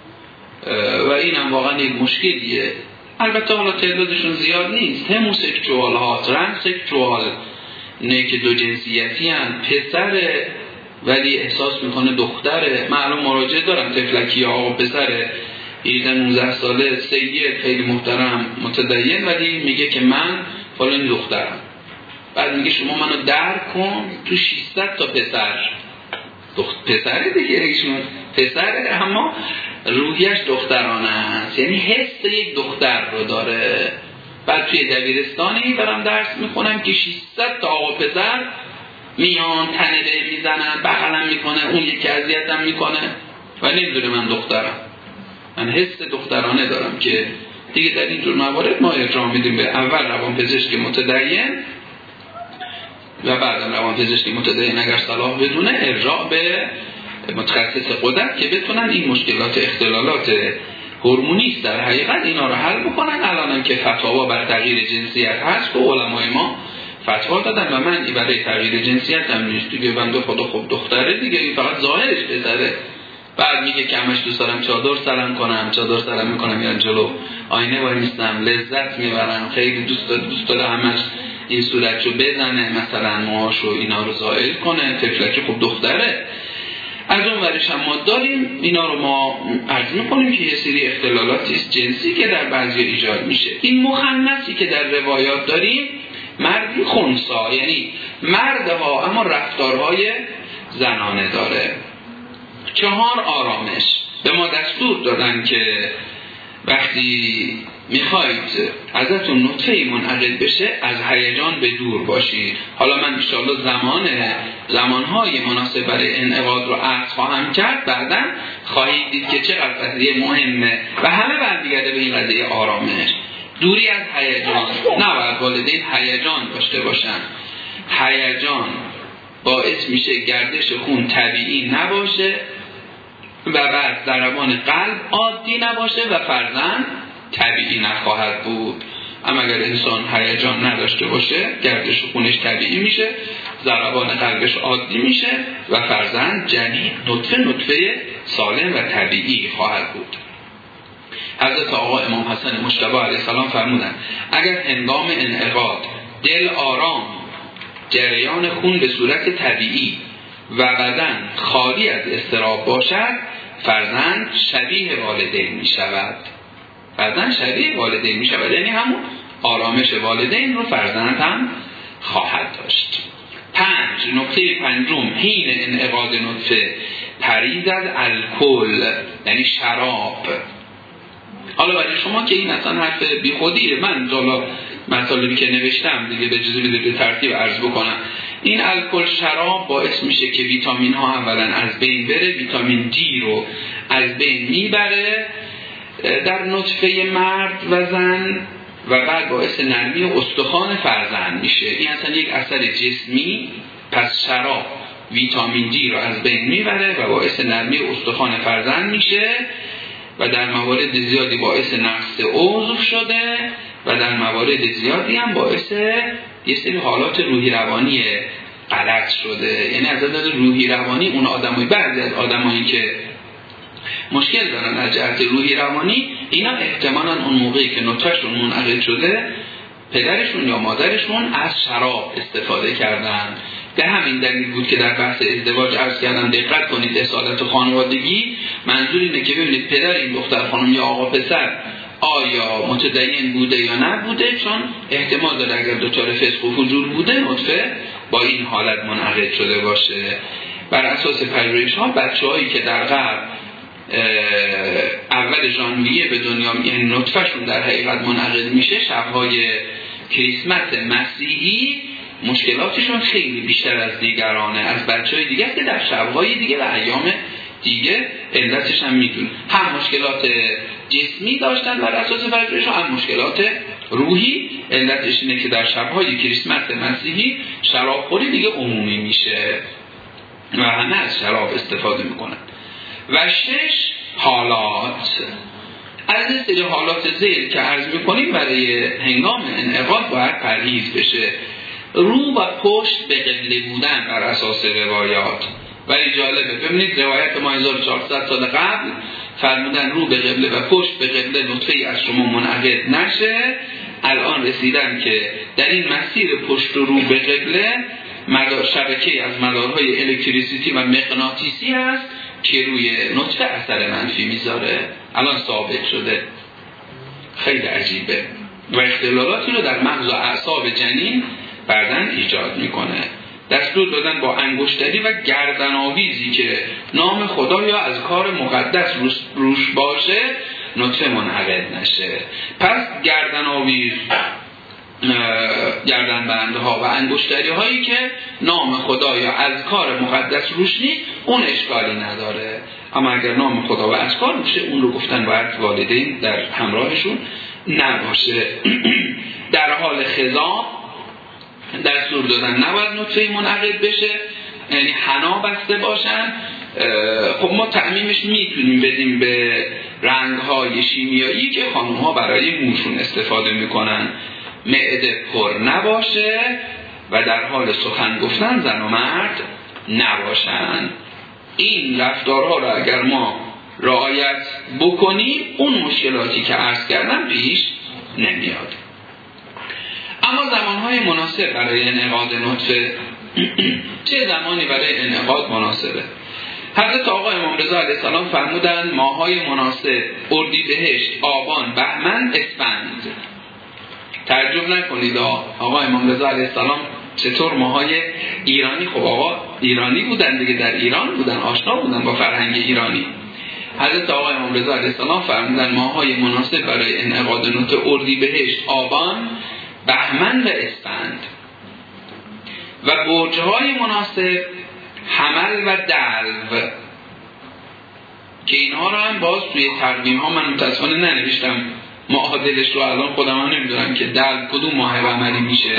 و این هم واقعا یک مشکلیه. البته حالا تعدادشون زیاد نیست. هموسکسوال ها، ترانسکسوال، نه که دو جنسیتی هن، پسره ولی احساس میکنه دختره. معلوم مراجعه دارم تفلکی ها و پسره هجده نوزده ساله سید خیلی محترم متدین ولی میگه که من فلان دخترم. بعد میگه شما منو درک کن، تو ششصد تا پسر دخت پسره دیگه، ایشون پسره اما روحیش دخترانه است، یعنی حس یک دختر رو داره. بعد توی دبیرستانی دارم درس میخونم که ششصد تا آقا پسر میان تنه میزنن، بغلم میکنه، اون یکی اذیتم میکنه و نمیدونه من دخترم. من حس دخترانه دارم که دیگه در اینجور موارد ما ارجاع میدیم به اول روانپزشک متدین و بعدم روانپزشک متدین اگر صلاح بدونه ارجاع به متخصص قدرت که بتونن این مشکلات اختلالات هورمونی است در حقیقت اینا رو حل بکنن. الانم که فتاوا بر تغییر جنسیت هست و علمای ما فتوا دادن و من برای تغییر جنسیت هم نیست دیگه، بنده خدا خب دختره دیگه، این فقط ظاهرش بذاره. بعد میگه که همش دوست دارم چادر سرم کنم، چادر سرم میکنم میرم جلو آینه وای میستم، لذت میبرم، خیلی دوست داره دوست داره همش این صورتشو بزنه، مثلا موهاشو اینا رو زائل کنه. طفلکی خب دختره. از اون ورش هم ما داریم اینا رو ما عرض میکنیم که یه سری اختلالات جنسی که در بعضی ایجاد میشه. این مخنثی که در روایات داریم مردی خنثی، یعنی مردها اما رفتارهای زنانه داره. چهار، آرامش. به ما دستور دادن که وقتی میخواید ازتون نطفه‌ای منعقد بشه از هیجان به دور باشید. حالا من انشاءالله زمان زمانهای مناسب برای انعقاد رو عرض خواهم کرد، بعداً خواهید دید که چقدر قضیه مهمه و همه برمیگرده به این قضیه آرامش، دوری از هیجان. نباید والدین هیجان داشته باشن. هیجان باعث میشه گردش خون طبیعی نباشه و بعد ضربان قلب عادی نباشه و فرزند طبیعی نخواهد بود. اما اگر انسان هیجان نداشته باشه گردش خونش طبیعی میشه، ضربان قلبش عادی میشه و فرزند جنین نطفه نطفه سالم و طبیعی خواهد بود. حضرت آقا امام حسن مجتبی علیه السلام فرمودن اگر هنگام انعقاد دل آرام، جریان خون به صورت طبیعی و بدن خالی از اضطراب باشد، فرزند شبیه والدین می شود. فرزند شبیه والدین می شود، یعنی همون آرامش والدین رو فرزند هم خواهد داشت. پنج، نکته پنجم، حین انعقاد نطفه پرهیز از الکل، یعنی شراب. حالا برای شما که این اصلا حرف بی خودیه، من حالا مطالبی که نوشتم دیگه به جزوی به ترتیب عرض بکنم. این الکل، شراب باعث میشه که ویتامین ها اولا از بین بره، ویتامین دی رو از بین میبره در نطفه مرد و زن و بعد باعث نرمی استخوان فرزند میشه. این اصلا یک اثر جسمی. پس شراب ویتامین دی رو از بین میبره و باعث نرمی استخوان فرزند میشه و در موارد زیادی باعث نقص عضو شده و در موارد زیادی هم باعث یه سری حالات روحی روانی غلط شده. یعنی از نظر روحی روانی اون آدمای بعضی از آدمایی که مشکل دارن از جهت روحی روانی، اینا احتمالاً اون موقعی که نطفه‌شون منعقد شده پدرشون یا مادرشون از شراب استفاده کردن. به همین دلیل بود که در بحث ازدواج عرض کردم دقت کنید، اصالت خانوادگی منظور اینه که ببینید پدر این دختر خانم یا آقا پسر آیا متدین بوده یا نبوده، چون احتمال داره اگر دچار فسق و فجور بوده نطفه با این حالت منعقد شده باشه. بر اساس پژوهش‌ها بچه‌هایی که در غرب اول ژانویه به دنیا این نطفهشون در حقیقت منعقد میشه، شب‌های کریسمس مسیحی مشکلاتشون خیلی بیشتر از دیگرانه، از بچه‌های دیگه که در شب‌های دیگه و ایام دیگه علتش هم میدون، هم مشکلات جسمی داشتن بر اساس پژوهش، هم مشکلات روحی. علتش اینه که در شب‌های کریسمس مسیحی شرابخوری دیگه عمومی میشه و همه از شراب استفاده میکنن. و شش، حالات. از این سری حالات ذیل که عرض میکنیم برای هنگام انعقاد باید پرهیز بشه. رو و پشت به قبله بودن بر اساس روایات. ولی جالبه ببینید روایت ما هزار و چهارصد سال قبل فرمودن رو به قبله و پشت به قبله نطفه‌ای از شما منعقد نشه. الان رسیدن که در این مسیر پشت و رو به قبله مدار شبکه از مدارهای الکتریسیتی و مغناطیسی هست که روی نطفه اثر منفی میذاره. الان ثابت شده. خیلی عجیبه و اختلالاتی رو در مغز و اعصاب جنین بعدن ایجاد میکنه. دستور دادن با انگشتری و گردن آویزی که نام خدا یا از کار مقدس روش باشه نطفه منعقد نشه. پس گردن آویز، گردن بنده ها و انگشتری هایی که نام خدا یا از کار مقدس روش نیست اون اشکالی نداره، اما اگر نام خدا و از کار روشه اون رو گفتن باید والدین در همراهشون نباشه. در حال خضاع دستور دادن نباید نطفه منعقد بشه، یعنی حنا بسته باشن. خب ما تعمیمش میتونیم بدیم به رنگ‌های شیمیایی که خانم‌ها برای موشون استفاده میکنن. معده پر نباشه و در حال سخن گفتن زن و مرد نباشن. این رفتارها رو اگر ما رعایت بکنیم اون مشکلاتی که عرض کردم پیش نمیاد. اما زمانهای مناسب برای انعقاد نطفه چه زمانی برای انعقاد مناسبه؟ حضرت آقا امام رضا علیه السلام فرمودن ماهای مناسب اردیبهشت، آبان، بهمن، اسفند. تعجب نکنید آقا امام رضا علیه السلام چطور ماهای ایرانی، خب آقا ایرانی بودن دیگه، در ایران بودن، آشنا بودن با فرهنگ ایرانی. حضرت آقا امام رضا علیه السلام فرمودن ماهای مناسب برای انعقاد نطفه اردیبهشت، آبان، بهمن و اسفند. و برج‌های مناسب حمل و دلو که اینها رو هم باز توی تقویم ها من متاسفانه ننوشتم معادلش رو، الان خودم هم نمیدونم که دلو کدوم ماه قمری میشه.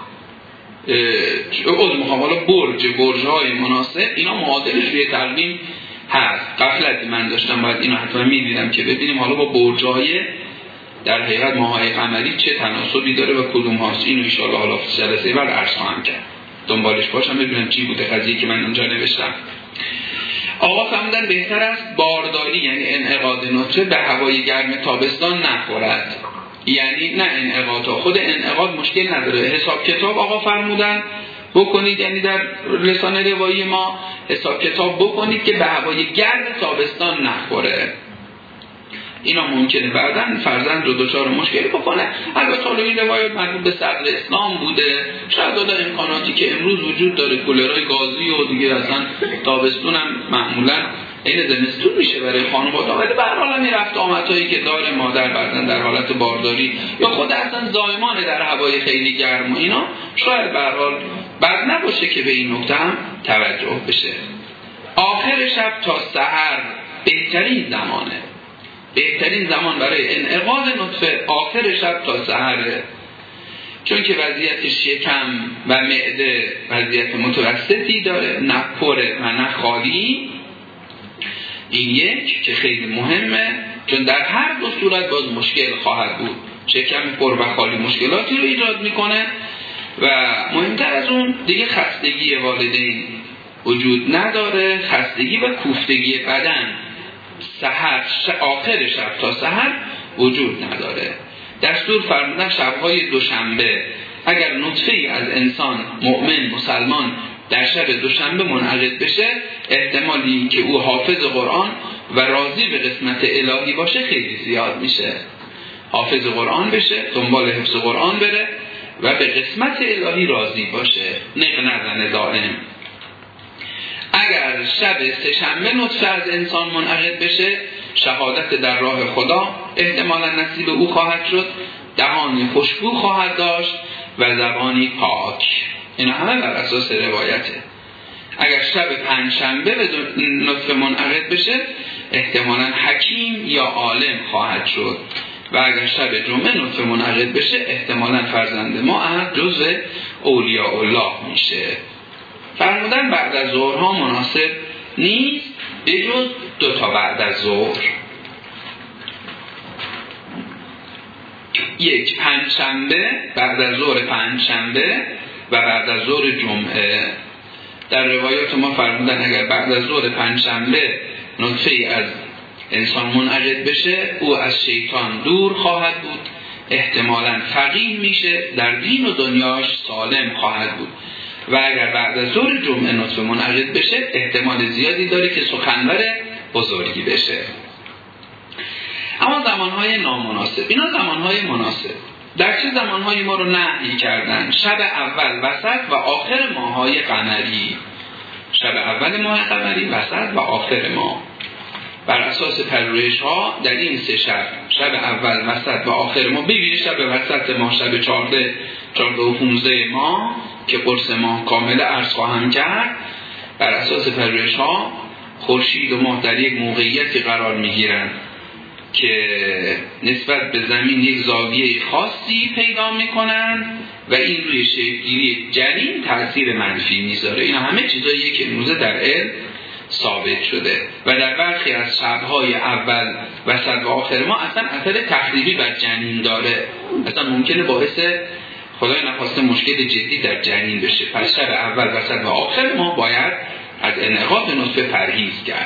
از مقابل برج، برج‌های مناسب اینا معادلش توی تقویم هست. غفلتی من داشتم، باید اینو حتما میدیدم که ببینیم حالا با برج‌های در حقیقت ماهای قمری چه تناسبی داره و کدوم هاست. اینو ان شاء الله حالا جلسه بعد عرض خواهم کرد. دنبالش باشم ببینم چی بوده قضیه که من اونجا نوشتم. آقا فرمودن بهتر است بارداری یعنی انعقاد نطفه به هوای گرم تابستان نخورد. یعنی نه انعقاد، خود انعقاد مشکل نداره، حساب کتاب آقا فرمودن بکنید، یعنی در لسان روایی ما حساب کتاب بکنید که به هوای گرم تابستان نخوره. اینا ممکنه بعداً فرزند رو دچار مشکل بکنه. البته حالا این روایات مربوط به صدر اسلام بوده، شاید حالا امکاناتی که امروز وجود داره کولرهای گازی و دیگه اصلا تابستون هم معمولاً این زمستون میشه برای خانواده، ولی به هر حال این رفت آمدهایی که داره مادر بعداً در حالت بارداری یا خود اصلا زایمان در هوای خیلی گرم و اینا، شاید به هر حال بد نباشه که به این نکته هم توجه بشه. آخر شب تا سحر بهترین زمانه، بهترین زمان برای انعقاد نطفه آخر شب تا سحره، چون که وضعیت شکم و معده وضعیت متوسطی داره، نه پره و نه خالی. این یک که خیلی مهمه، چون در هر دو صورت باز مشکل خواهد بود. شکم پر و خالی مشکلاتی رو ایجاد میکنه و مهمتر از اون دیگه خستگی والدین وجود نداره، خستگی و کوفتگی بدن سحر آخر شب تا سحر وجود نداره. دستور فرمودن شب‌های دوشنبه اگر نطفه‌ای از انسان مؤمن مسلمان در شب دوشنبه منعقد بشه، احتمالی که او حافظ قرآن و راضی به قسمت الهی باشه خیلی زیاد میشه. حافظ قرآن بشه، دنبال حفظ قرآن بره و به قسمت الهی راضی باشه، نق نزنه دائم. اگر شب سه‌شنبه نطفه از انسان منعقد بشه، شهادت در راه خدا احتمالا نصیب او خواهد شد، دهانی خوشبو خواهد داشت و زبانی پاک. اینا همه بر اساس روایته. اگر شب پنجشنبه به نطفه منعقد بشه، احتمالا حکیم یا عالم خواهد شد و اگر شب جمعه نطفه منعقد بشه، احتمالا فرزند ما از جزء اولیاء الله میشه. فرمودن بعد از ظهرها مناسب نیست به جز دو تا بعد از ظهر، یک پنجشنبه بعد از ظهر پنجشنبه و بعد از ظهر جمعه. در روایات ما فرمودن اگر بعد از ظهر پنجشنبه نطفه‌ای از انسان منعقد بشه، او از شیطان دور خواهد بود، احتمالاً فقیه میشه، در دین و دنیاش سالم خواهد بود. و اگر بعد از ظهر جمعه نطفه منعقد بشه، احتمال زیادی داره که سخنور بزرگی بشه. اما زمانهای نامناسب، اینا زمانهای مناسب در چه زمانهایی ما رو نهی کردن؟ شب اول، وسط و آخر ماهای قمری. شب اول ماه قمری، وسط و آخر ماه. بر اساس پژوهش ها در این سه شب، شب اول، وسط و آخر ماه، بگیرید شب وسط ماه شب چهارده چهارده و پونزده ماه که قرص ماه کامل عرض خواهم کرد، بر اساس پژوهش ها خورشید و ماه در یک موقعیتی قرار میگیرن که نسبت به زمین یک زاویه خاصی پیدا میکنن و این روی شکلگیری جنین تاثیر منفی میذاره. اینا همه چیزاییه که امروزه در علم ثابت شده و در برخی از شب‌های اول، وسط و آخر ما اصلا اثر تخریبی بر جنین داره، اصلا ممکنه باعث خدای نخواسته مشکل جدی در جنین بشه. پس شب اول، وسط و آخر ما باید از انعقاد نطفه پرهیز کرد.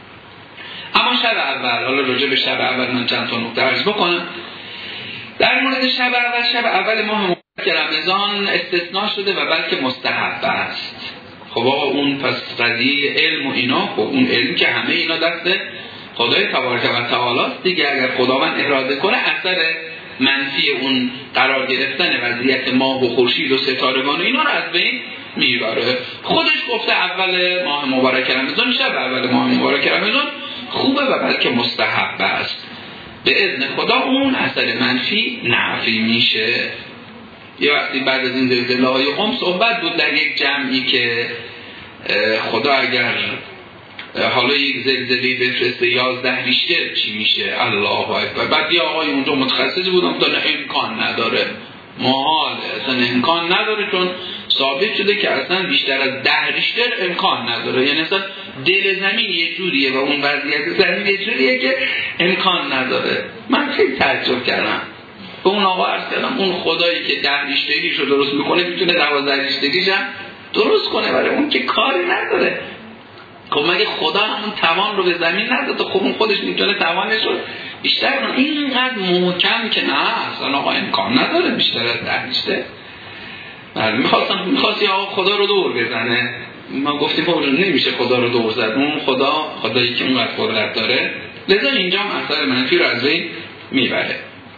اما شب اول، حالا راجع به شب اول من چند تا نکته عرض بکنم. در مورد شب اول، شب اول ماه مبارک رمضان استثناء شده و بلکه مستحب است. خب آقا اون پس قضیه علم و اینا، خب اون علم که همه اینا دست خدای تبارک و تعالی است دیگه. اگر خداوند اراده کنه اثر منفی اون قرار گرفتن وضعیت ماه و خورشید و ستارگان و اینا رو از بین میبره. خودش گفته اول ماه مبارک رمضان، شب اول ماه مبارک رمضان خوبه و بلکه مستحب است. به اذن خدا اون اثر منفی نفی میشه. یه وقتی بعد از این زلزله های قم صحبت بود در یک جمعی که خدا اگر حالا یک زلزله بفرسته یازده ریشتر چی میشه؟ الله اکبر. بعد یه آقای اونجا متخصصی بود گفت امکان نداره، محال، اصلا امکان نداره، چون ثابت شده که اصلا بیشتر از ده ریشتر امکان نداره. یعنی اصلا دل زمین یه جوریه و اون وضعیت زمین یه جوریه که امکان نداره. من خیلی تعجب کردم، به اون آقا عرض کردم اون خدایی که ده ریشتریش رو درست میکنه میتونه دوازده ریشتریش هم درست کنه، برای اون که کاری نداره. خب مگه خدا همون توان رو به زمین نداد؟ خب اون خودش میتونه توانش رو بیشتر کنه. اینقدر محکم که نه اصلا آقا امکان نداره بیشتر از ده بیشتر. بله میخواستم میخواستی آقا خدا رو دور بزنه، ما گفتیم بابا نمیشه خدا رو دور زد، اون خدا خدایی که اونقدر قدرت داره، لذا اینجا هم اثر منفی رو از بین میبره.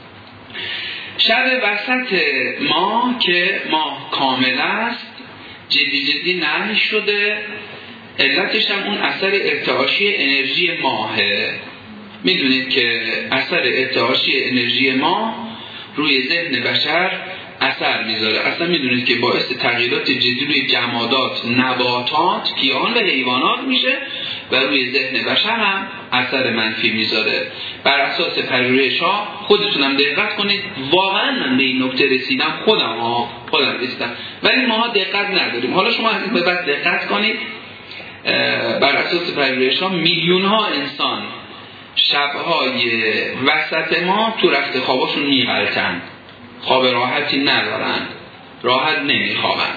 شب وسط ما که ماه کامل است جدی جدی نهی شده، علتش هم اون اثر ارتعاشی انرژی ماهه. میدونید که اثر ارتعاشی انرژی ماه روی ذهن بشر اثر میذاره. اصلا میدونید که باعث تغییرات جدی روی جمادات، نباتات، گیاهان و حیوانات میشه و روی ذهن بشر هم اثر منفی میذاره. بر اساس پژوهش‌ها خودتونم دقت کنید، واقعا من به این نکته رسیدم، خودم ها خودم رسیدم، ولی ماها دقت نداریم. حالا شما از این به بعد دقت کنید، بر اساس پژوهش‌ها میلیون ها انسان شب‌های وسط ما تو رخت خواباشون میغلطن، خواب راحتی ندارن، راحت نمیخوابن.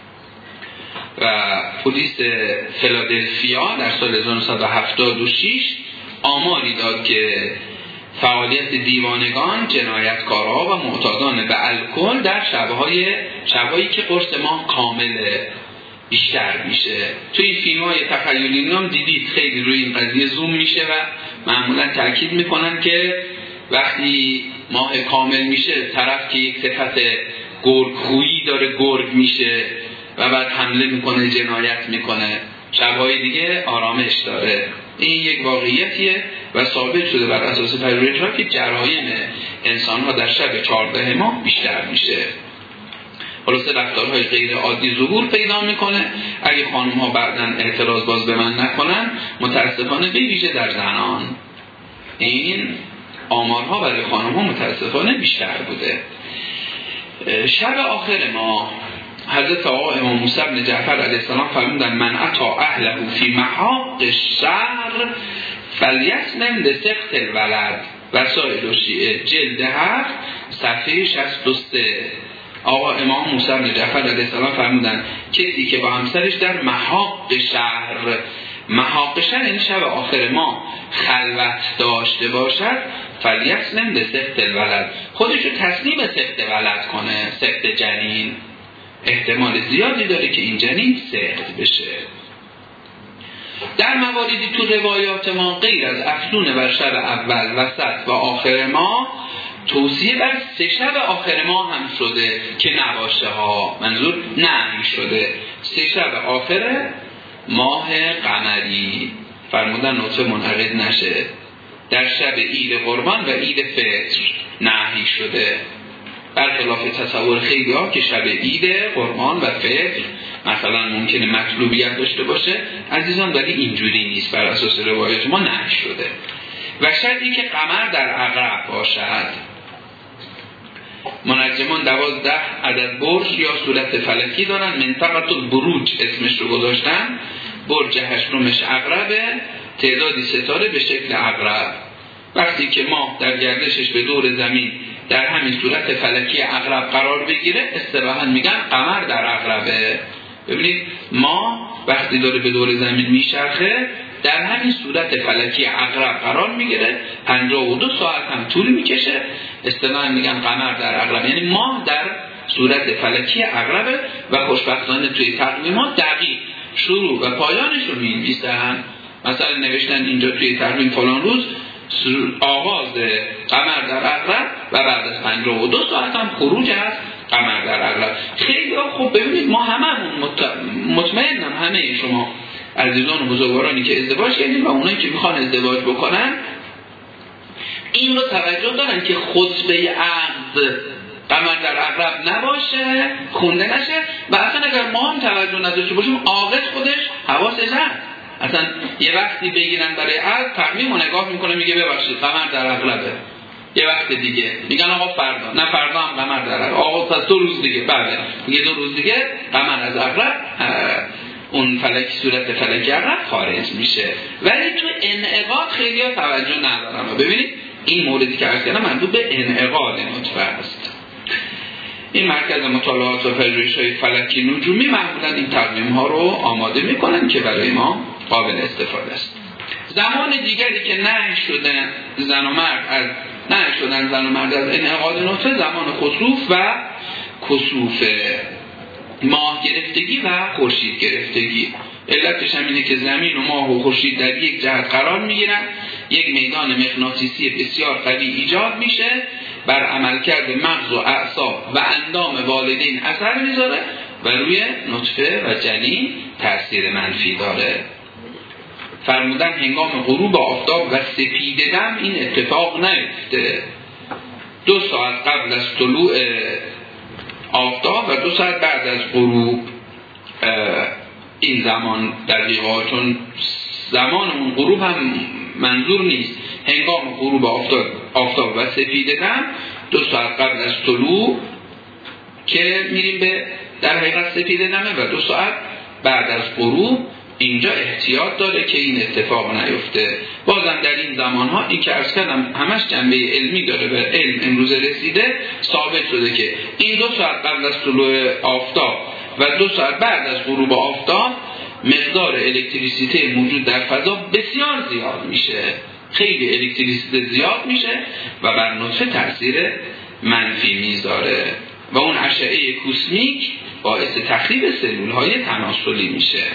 و پلیس فیلادلفیا در سال هزار و نهصد و هفتاد و شش آماری داد که فعالیت دیوانگان، جنایتکارها و معتادان به الکل در شب‌های شب‌هایی که قرص ماه کامله بیشتر میشه. توی این فیلم‌های تخیلی هم دیدید خیلی روی این قضیه زوم میشه و معمولا تاکید میکنن که وقتی ماه کامل میشه طرف که یک صفت گرگ‌خویی داره گرگ میشه و بعد حمله میکنه، جنایت میکنه، شب‌های دیگه آرامش داره. این یک واقعیتیه و ثابت شده بر اساس پژوهش‌ها که جرایم انسان‌ها در شب چهارده ماه بیشتر میشه. خلاصه رفتارهای غیر عادی ظهور پیدا میکنه. اگه خانم‌ها بعداً اعتراض باز به من نکنن، متاسفانه به ویژه در زنان این آمارها برای خانم‌ها متاسفانه بیشتر بوده. شب آخر ما حضرت آقا امام موسی بن جعفر علیه السلام فرمودن من اتی اهله فی محاق الشهر فلیسلم لسقط الولد، وسائل الشیعه جلد هفت صفحه شصت و سه. آقا امام موسی بن جعفر علیه السلام فرمودن کسی که با همسرش در محاق شهر، محاق شهر این شب آخر ما خلوت داشته باشد، فلیسلم لسقط الولد، خودشو تسلیم سقط ولد کنه، سقط جنین. احتمال زیادی داره که این جنین سقط بشه. در مواردی تو روایات ما غیر از افزون بر شب اول، وسط و آخر ما توصیه بر سه شب آخر ما هم شده که نباشه ها، منظور نهی شده. سه شب آخر ماه قمری فرمودن نطفه منعقد نشه. در شب عید قربان و عید فطر نهی شده، برخلاف تصور خیلی ها که شب عید قربان و فطر مثلا ممکنه مطلوبیت داشته باشه. عزیزان ولی اینجوری نیست، بر اساس روایت ما نهی شده. و شرطی که قمر در عقرب باشد. منجمان دوازده عدد برج یا صورت فلکی دارن، منطقه البروج اسمش رو گذاشتن. برج هشتمش عقربه، تعدادی ستاره به شکل عقرب. وقتی که ماه در گردشش به دور زمین در همین صورت فلکی عقرب قرار بگیره، اصطلاحاً میگن قمر در عقربه. ببینید ماه وقتی داره به دور زمین میچرخه در همین صورت فلکی عقرب قرار میگیره، پنجاه و دو ساعت هم طول میکشه، اصطلاحاً میگن قمر در عقرب، یعنی ماه در صورت فلکی عقربه. و خوشبختانه توی تقویمات دقیق شروع و پایانش رو می‌نویسن. مثلا نوشتن اینجا توی تقویم فلان روز آغاز قمر در عقرب و بعد از پنجاه و دو ساعت هم خروج از قمر در عقرب. خیلی خوب ببینید ما هممون مطمئنم همه شما عزیزان و بزرگوارانی که ازدواج کردین و اونایی که میخوان ازدواج بکنن این رو توجه دارن که خطبه عقد قمر در عقرب نباشه، خونده نشه. و اصلا اگر ما هم توجه نداشته باشیم عاقد خودش حواسش هست، اصلا یه وقتی بگیرن برای عقد تقویم رو نگاه میکنه میگه ببخشید قمر در عقربه، یه وقت دیگه میگن آقا فردا، نه فردا هم قمر در عقرب، آقا پس دو روز دیگه، بعد میگه دو روز دیگه قمر از عقرب اون فلک صورت فلکی عقرب خارج میشه. ولی تو انعقاد خیلی ها توجه ندارن. و ببینید این موردی که عرض کردم مربوط به انعقاد نطفه است. این مرکز مطالعات و پژوهش‌های فلکی نجومی معمولا این تقویم‌ها رو آماده می‌کنن که برای ما قابل استفاده است. زمان دیگری که نهی شدن زن و مرد از نهی شدن زن و مرد از انعقاد نطفه زمان خسوف و کسوف، ماه گرفتگی و خورشید گرفتگی. علتش هم اینه که زمین و ماه و خورشید در یک جهت قرار میگیرن، یک میدان مغناطیسی بسیار قوی ایجاد میشه، بر عملکرد مغز و اعصاب و اندام والدین اثر میذاره و روی نطفه و جنین تأثیر منفی داره. فرمودن هنگام غروب آفتاب و سپیده دم این اتفاق نیفته. دو ساعت قبل از طلوع آفتاب و دو ساعت بعد از غروب این زمان دقیقا، چون زمان اون غروب هم منظور نیست. هنگام غروب آفتاب, آفتاب و سپیده دم دو ساعت قبل از طلوع که میریم به در حقیقت سپیده دمه و دو ساعت بعد از غروب اینجا احتیاط داره که این اتفاق نیفته. بازم در این زمانها این که عرض کردم همش جنبه علمی داره، به علم امروز رسیده، ثابت شده که این دو ساعت قبل از طلوع آفتاب و دو ساعت بعد از غروب آفتاب مقدار الکتریسیته موجود در فضا بسیار زیاد میشه، خیلی الکتریسیته زیاد میشه و بر نطفه تاثیر منفی میذاره و اون اشعه کوسمیک باعث تخریب سلول‌های تناسلی میشه.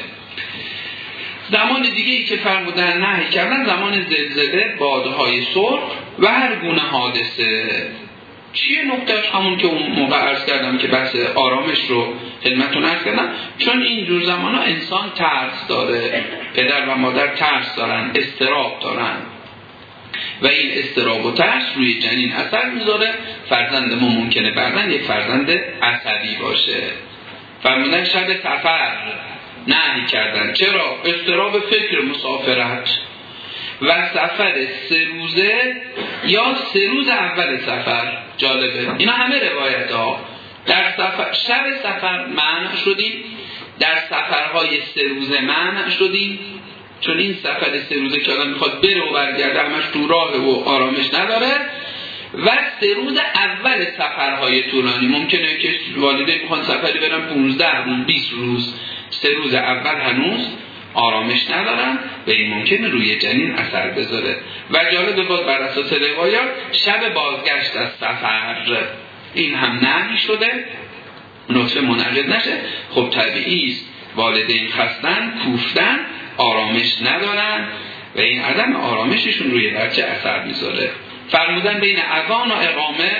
زمان دیگه ای که فرمودن نهی کردن زمان زلزله، بادهای سرخ و هر گونه حادثه. چیه نکتهش؟ همون که اون موقع عرض کردم که بحث آرامش رو خدمتتون عرض کردم. چون این جور زمان ها انسان ترس داره، پدر و مادر ترس دارن، اضطراب دارن و این اضطراب و ترس روی جنین اثر میذاره. فرزند ما ممکنه بعداً یک فرزند عصبی باشه. فرمودن شب سفر نهی کردن. چرا؟ اضطراب فکر مسافرت و سفر سه روزه یا سه روز اول سفر. جالبه اینا همه روایت ها. در سفر شب سفر منع شدیم، در سفرهای سه روزه منع شدیم، چون این سفر سه روزه که آدم میخواد بره و برگرده همش تو راه و آرامش نداره. و سه روز اول سفرهای طولانی، ممکنه که والدین میخوان سفری برن پانزده روز بیست روز، سه روز اول هنوز آرامش ندارن و این ممکنه روی جنین اثر بذاره. و جالب باز بر اساس روایات شب بازگشت از سفر این هم نهی شده، نطفه منعقد نشه. خب طبیعی است، والدین خستن، کوفتن، آرامش ندارن و این عدم آرامششون روی بچه اثر میذاره. فرمودن بین اذان و اقامه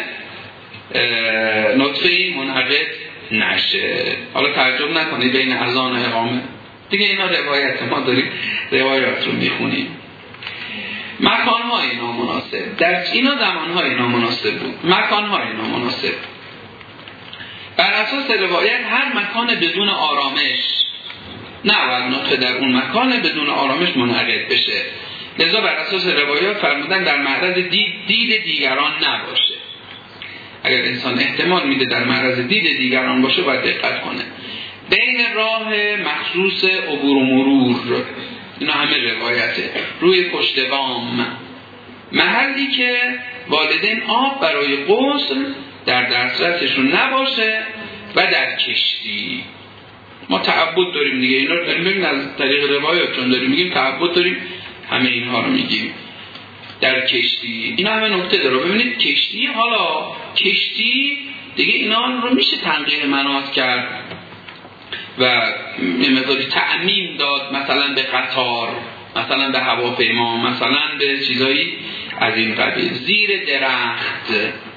نطفه منعقد نشه. حالا تعجب نکنید بین اذان و اقامه دیگه، اینا روایت ما داریم، روایات رو میخونیم. مکانهای نامناسب، در اینا زمانهای نامناسب بود، مکانهای نامناسب. بر اساس روایت هر مکان بدون آرامش نه نطفه در اون مکان بدون آرامش منعقد بشه. لذا بر اساس روایات فرمودن در معرض دید, دید دیگران نباشه. اگر انسان احتمال میده در معرض دید دیگران باشه باید دقت کنه. بین راه مخصوص عبور و مرور، اینا همه روایته. روی پشت بام، محلی که والدین آب برای غسل در دسترسشون نباشه و در کشتی. ما تعبد داریم دیگه، اینا رو داریم ببین از طریق روایات چون داریم میگیم تعبد داریم، همه اینها رو میگیم. در کشتی اینا همه نکته داره. ببینید کشتی، حالا کشتی دیگه اینا رو میشه تنقیح مناط کرد و یه مقداری تعمیم داد، مثلا به قطار، مثلا به هواپیما، مثلا به چیزایی از این قبیل. زیر درخت،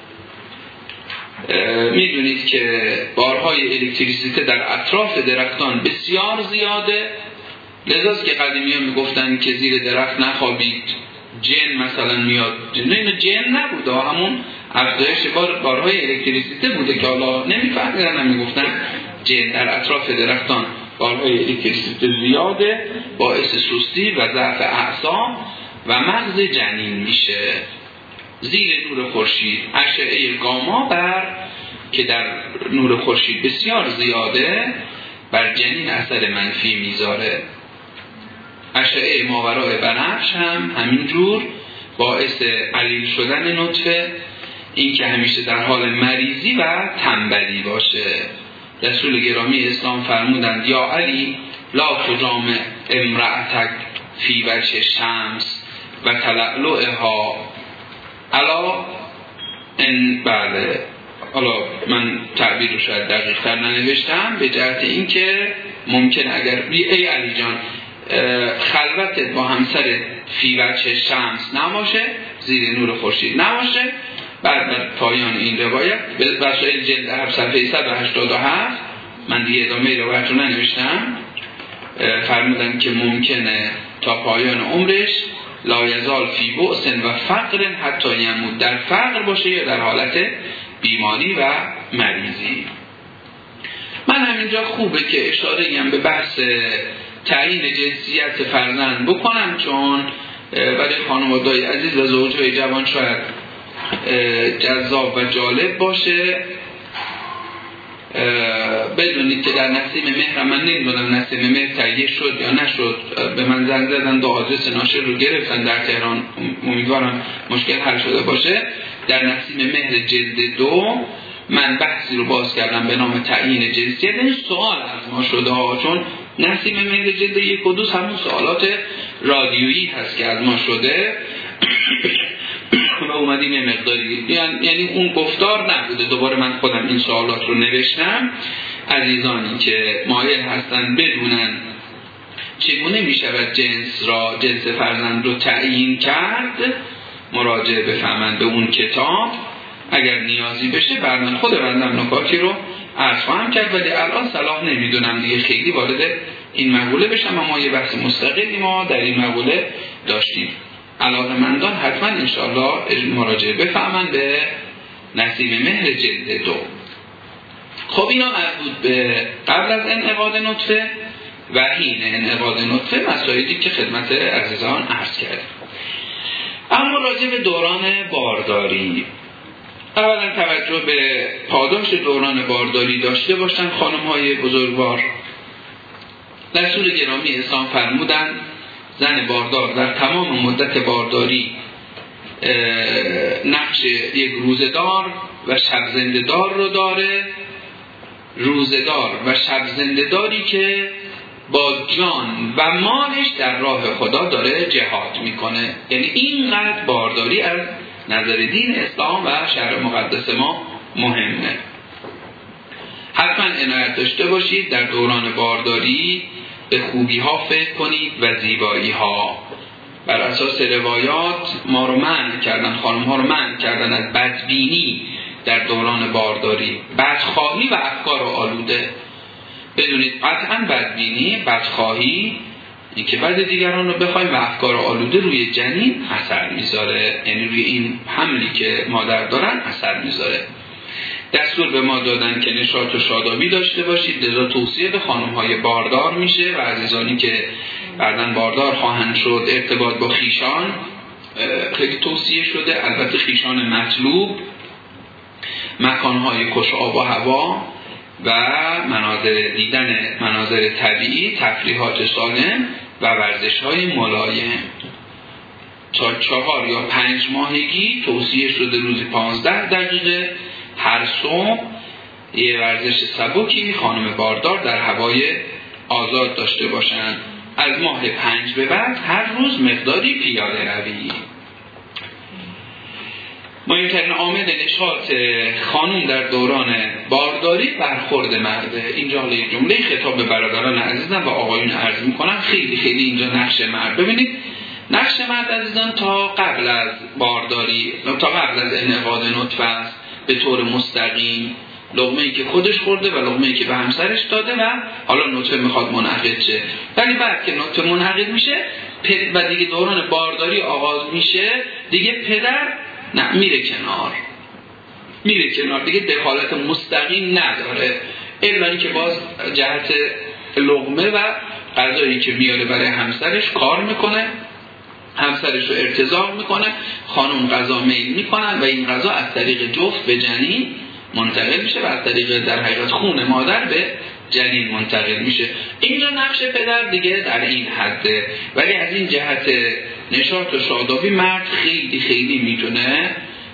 میدونید که بارهای الکتریسیته در اطراف درختان بسیار زیاده، لذاست که قدیمی ها میگفتن که زیر درخت نخوابید، جن مثلا میاد. نه این جن نبوده، همون افزایش بار بارهای الکتریسیته بوده که حالا نمیفهمیدن، هم میگفتن جن. در اطراف درختان بارهای الکتریسیته زیاده، باعث سستی و ضعف اعصاب و مغز جنین میشه. زیر نور خورشید، اشعه گاما بر که در نور خورشید بسیار زیاده بر جنین اثر منفی میذاره. اشعه ماورای بنفش هم همینجور باعث علیل شدن نطفه این که همیشه در حال مریضی و تنبلی باشه. رسول گرامی اسلام فرمودند یا علی لا تجامع امرأتک فی وجه شمس و تلألؤها الا ان بله حالا من تعبیر رو شاید دقیق تر ننوشتم به جهت این که ممکن اگر ای علی جان خلوتت با همسر فی وجه شمس نماشه، زیر نور خورشید نماشه. بعد در پایان این روایت به وسایل جلد هفت صفحه صد و هشتاد و هفت من دیگه ادامه روایت رو ننوشتم، فرمودن که ممکنه تا پایان عمرش لا یزال فی بؤس و فقر حتی یموت، در فقر باشه یا در حالت بیماری و مریضی. من همینجا خوبه که اشاره هم به بحث تعیین جنسیت فرزند بکنم، چون برای خانواده‌های عزیز و زوجهای جوان شاید جذاب و جالب باشه. بدونید که در نسیم مهر، من نمیدونم نسیم مهر تهیه شد یا نشد، به من زنگ زدن دو آدرس ناشر رو گرفتن در تهران، امیدوارم مشکل حل شده باشه. در نسیم مهر جلد دو من بحثی رو باز کردم به نام تعیین جنسیت. این سوال از ما شده ها، چون نسیم مهر جلد یک و دو همون سوالات رادیویی هست که از ما شده و اومدیم یه مقداری، یعنی اون گفتار نبوده. دوباره من خودم این سوالات رو نوشتم. عزیزانی که مایل هستن بدونن چگونه میشود جنس را جنس فرزند رو تعیین کرد، مراجعه بفهمند به اون کتاب. اگر نیازی بشه برنامه خود بندم نکاتی رو عرض خواهم کرد، ولی الان صلاح نمیدونم دیگه خیلی وارد این مقوله بشم، اما یه بحث مستقلی ما در این مقوله داشتیم. علاقه‌مندان حتما انشاءالله مراجعه بفهمن به نسیم مهر جلد دو. خب اینا مربوط به قبل از انعقاد نطفه و حین انعقاد نطفه، مسائلی که خدمت عزیزان عرض کردم. اما راجع به دوران بارداری، اولا توجه به پاداش دوران بارداری داشته باشن خانم‌های بزرگوار. رسول گرامی اسلام فرمودند زن باردار در تمام مدت بارداری نقش یک روزدار و شب زنده‌دار رو داره. روزدار و شب زنده‌داری که با جان و مالش در راه خدا داره جهاد میکنه. یعنی اینقدر بارداری از نظر دین اسلام و شرع مقدس ما مهمه. حتما عنایت داشته باشید در دوران بارداری به خوبی ها فکر کنید و زیبایی ها. بر اساس روایات ما رو منع کردن، خانم ها رو منع کردن از بدبینی در دوران بارداری، بدخواهی و افکار آلوده. بدونید قطعا بدبینی، بدخواهی، این که بعد دیگران رو بخوایم و افکار آلوده روی جنین اثر میذاره، یعنی روی این حملی که مادر دارن اثر میذاره. دستور به ما دادن که نشاط و شادابی داشته باشید، لذا توصیه به خانم‌های باردار میشه و عزیزانی که بعداً باردار خواهند شد ارتباط با خیشان خیلی توصیه شده. البته خیشان مطلوب، مکان‌های خوش آب و هوا و مناظر دیدن مناظر طبیعی، تفریحات سالم و ورزش‌های ملایم. تا چهار یا پنج ماهگی توصیه شده روزی پانزده دقیقه هر صبح یه ورزش سبکی خانم باردار در هوای آزاد داشته باشند. از ماه پنج به بعد هر روز مقداری پیاده روی. مهمترین عامل نشاط خانم در دوران بارداری برخورد مرده. اینجا حالا جمله خطاب به برادران عزیزم و آقایون عرض میکنم، خیلی خیلی اینجا نقش مرد. ببینید نقش مرد عزیزان تا قبل از بارداری، تا قبل از انعقاد نطفه است به طور مستقیم لقمه‌ای که خودش خورده و لقمه‌ای که به همسرش داده و حالا نطفه میخواد منعقد شه. ولی بعد که نطفه منعقد میشه و دیگه دوران بارداری آغاز میشه، دیگه پدر نه میره کنار میره کنار دیگه دخالت مستقیم نداره، الا اینکه باز جهت لقمه و غذایی که میاره برای همسرش کار میکنه، همسرش رو ارتضاع میکنه، خانم غذا میل میکنن و این غذا از طریق جفت به جنین منتقل میشه و از طریق در حقیقت خون مادر به جنین منتقل میشه. اینجا نقش پدر دیگه در این حده. ولی از این جهت نشاط و شادابی مرد خیلی خیلی میتونه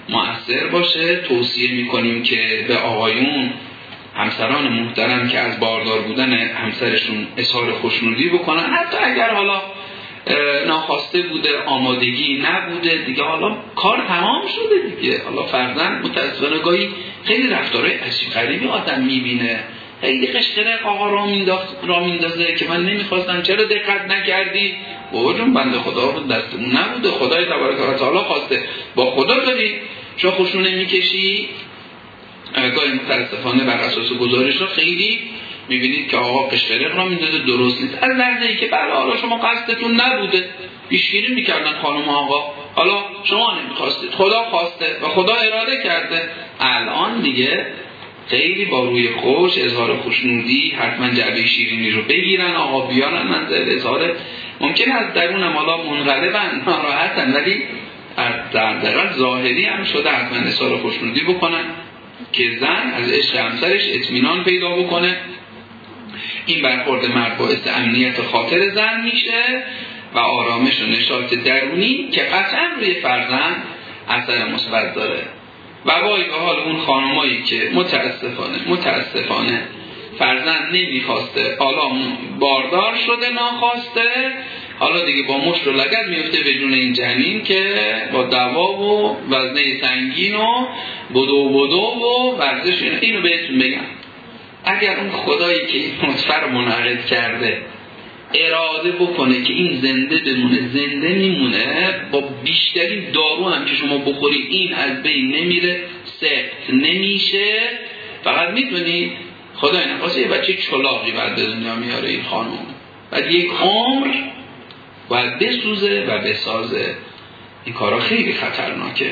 مؤثر باشه. توصیه میکنیم که به آقایون همسران محترم که از باردار بودن همسرشون اظهار خوشنودی بکنن، حتی اگر حالا ناخواسته بوده، آمادگی نبوده دیگه، حالا کار تمام شده دیگه. حالا فرضاً متأسفانه گاهی خیلی رفتارهای عجیب غریبی آدم میبینه، خیلی قشقرق آقا را مینداخت را میندازه که من نمیخواستم، چرا دقت نکردی؟ بابا جون بنده خدا رو دستمون نبوده، خدای تبارک و تعالی خواسته، با خدا داری چون خوشونه میکشی. گاهی متاسفانه بر اساس گزارش رو خیلی میبینید که آقا قشقرق را میندازه، درست نیست. از لحظه‌ای که بله حالا شما قصدتون نبوده، پیشگیری میکردن خانم آقا، حالا شما نمیخواستید، خدا خواسته و خدا اراده کرده، الان دیگه خیلی با روی خوش اظهار خوشنودی حتما جعبه شیرینی رو بگیرن آقا بیارن منزل اظهار، ممکنه از درونم حالا منقلبن ناراحتن، ولی در دقیقه ظاهری هم شده حتما اظهار خوشنودی بکنن که زن از عشق همسرش اطمینان پیدا بکنه. این برخورد مرد باعث امنیت خاطر زن میشه و آرامش و نشاط درونی که قطعا روی فرزند اثر مثبت داره. و وای به حال اون خانمایی که متاسفانه متاسفانه فرزند نمیخواسته، حالا باردار شده ناخواسته، حالا دیگه با مشت و لگد میفته به جون این جنین که با دوا و وزنه سنگین و بدو بدو و ورزش. اینو, اینو بهتون بگم، اگر اون خدایی که این نطفه رو منعقد کرده اراده بکنه که این زنده بمونه، زنده میمونه، با بیشترین دارو هم که شما بخورید این از بین نمیره، سخت نمیشه. فقط میدونید خدای نخواسته یه بچه چلاقی بعد به دنیا میاره این خانم، بعد یک عمر باید بسوزه و بسازه. این کارا خیلی خطرناکه.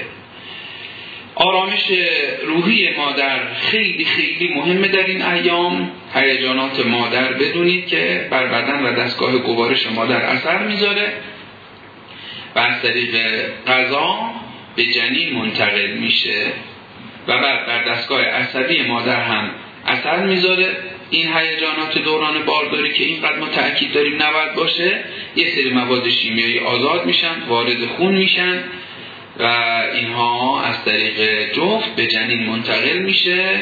آرامش روحی مادر خیلی خیلی مهمه در این ایام. هیجانات مادر بدونید که بر بدن و دستگاه گوارش مادر اثر میذاره و از طریق غذا به جنین منتقل میشه و بعد بر دستگاه عصبی مادر هم اثر میذاره. این هیجانات دوران بارداری که اینقدر ما تأکید داریم نباید باشه، یه سری مواد شیمیایی آزاد میشن، وارد خون میشن و اینها از طریق جفت به جنین منتقل میشه،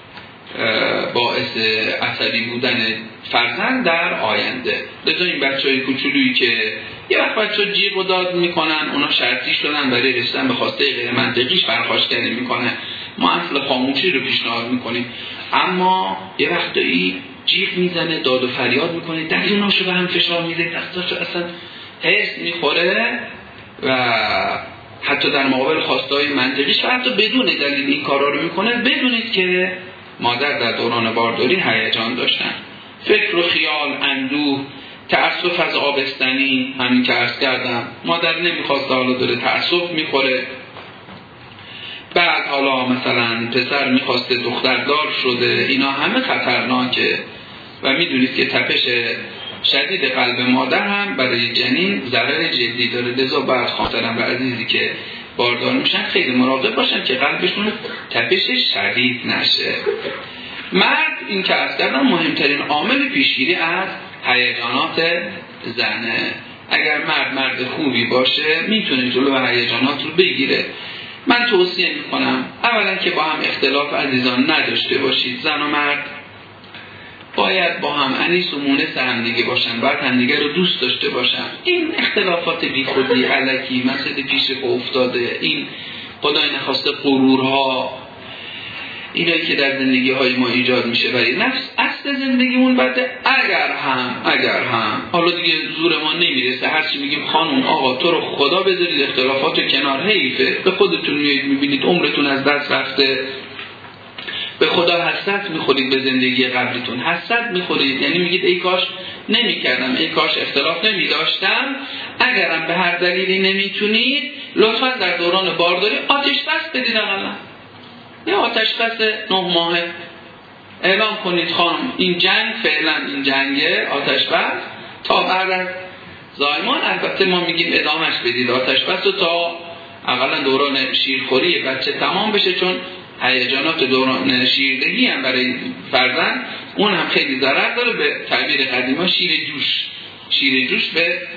باعث عصبی بودن فرزند در آینده. لذا این بچهای کوچولویی که یه وقت بچه جیغ و داد میکنن، اونا شرطی شدن برای رسیدن به خواسته غیر منطقیش پرخاشگری میکنه، ما اصل خاموشی رو پیشنهاد میکنیم، اما یه وقتایی جیغ میزنه، داد و فریاد میکنه، دندوناشو به هم فشار میده، دستاشو اصلا حس میخوره و حتی در مقابل خواستهای منطقیش و حتی بدون دلیل این کارا رو میکنه. بدونید که مادر در دوران بارداری هیجان داشتن، فکر و خیال، اندوه، تأسف از آبستنی، همین که عرض کردم مادر نمیخواسته حالا داره تأسف میخوره، بعد حالا مثلا پسر میخواسته دختردار شده، اینا همه خطرناکه و میدونید که تپش شدید قلب مادر هم برای جنین ضرر جدی داره. لذا باید خاطرم و عزیزی که باردار میشن خیلی مراقب باشن که قلبشون تپش شدید نشه. مرد این که از کردن مهمترین عامل پیشگیری از هیجانات زنه. اگر مرد مرد خوبی باشه میتونه جلو هیجانات رو بگیره. من توصیه میکنم اولا که با هم اختلاف عزیزان نداشته باشید. زن و مرد باید با هم انیس و مونس هم دیگه باشن، باید هم دیگه رو دوست داشته باشن. این اختلافات بی خودی علکی مسئله پیش پا افتاده، این خدای نخواسته غرورها، اینایی که در زندگی های ما ایجاد میشه برای نفس اصل زندگیمون بده. اگر هم اگر هم حالا دیگه زور ما نمیرسه، هرچی میگیم خانم آقا تو رو خدا بذارید اختلافات رو کنار، حیفه، به خودتون میایید میبینید عمرتون از دست رفته، به خدا حسرت میخورید، به زندگی قبلیتون حسرت میخورید، یعنی میگید ای کاش نمیکردم، ای کاش اختلاف نمیداشتم. اگرم به هر دلیلی نمیتونید لطفا در دوران بارداری آتش بس بدید، اقلا یه آتش بس نه ماهه اعلام کنید خانم این جنگ فعلا این جنگه آتش بس تا بعد از زایمان. البته ما میگیم ادامش بدید آتش بس و تا اقلا دوران شیرخوری بچه تمام بشه، چون هیجانات دوران شیردگی هم برای فرزند اون هم خیلی ضرر داره. به تعبیر قدیما شیر جوش، شیر جوش به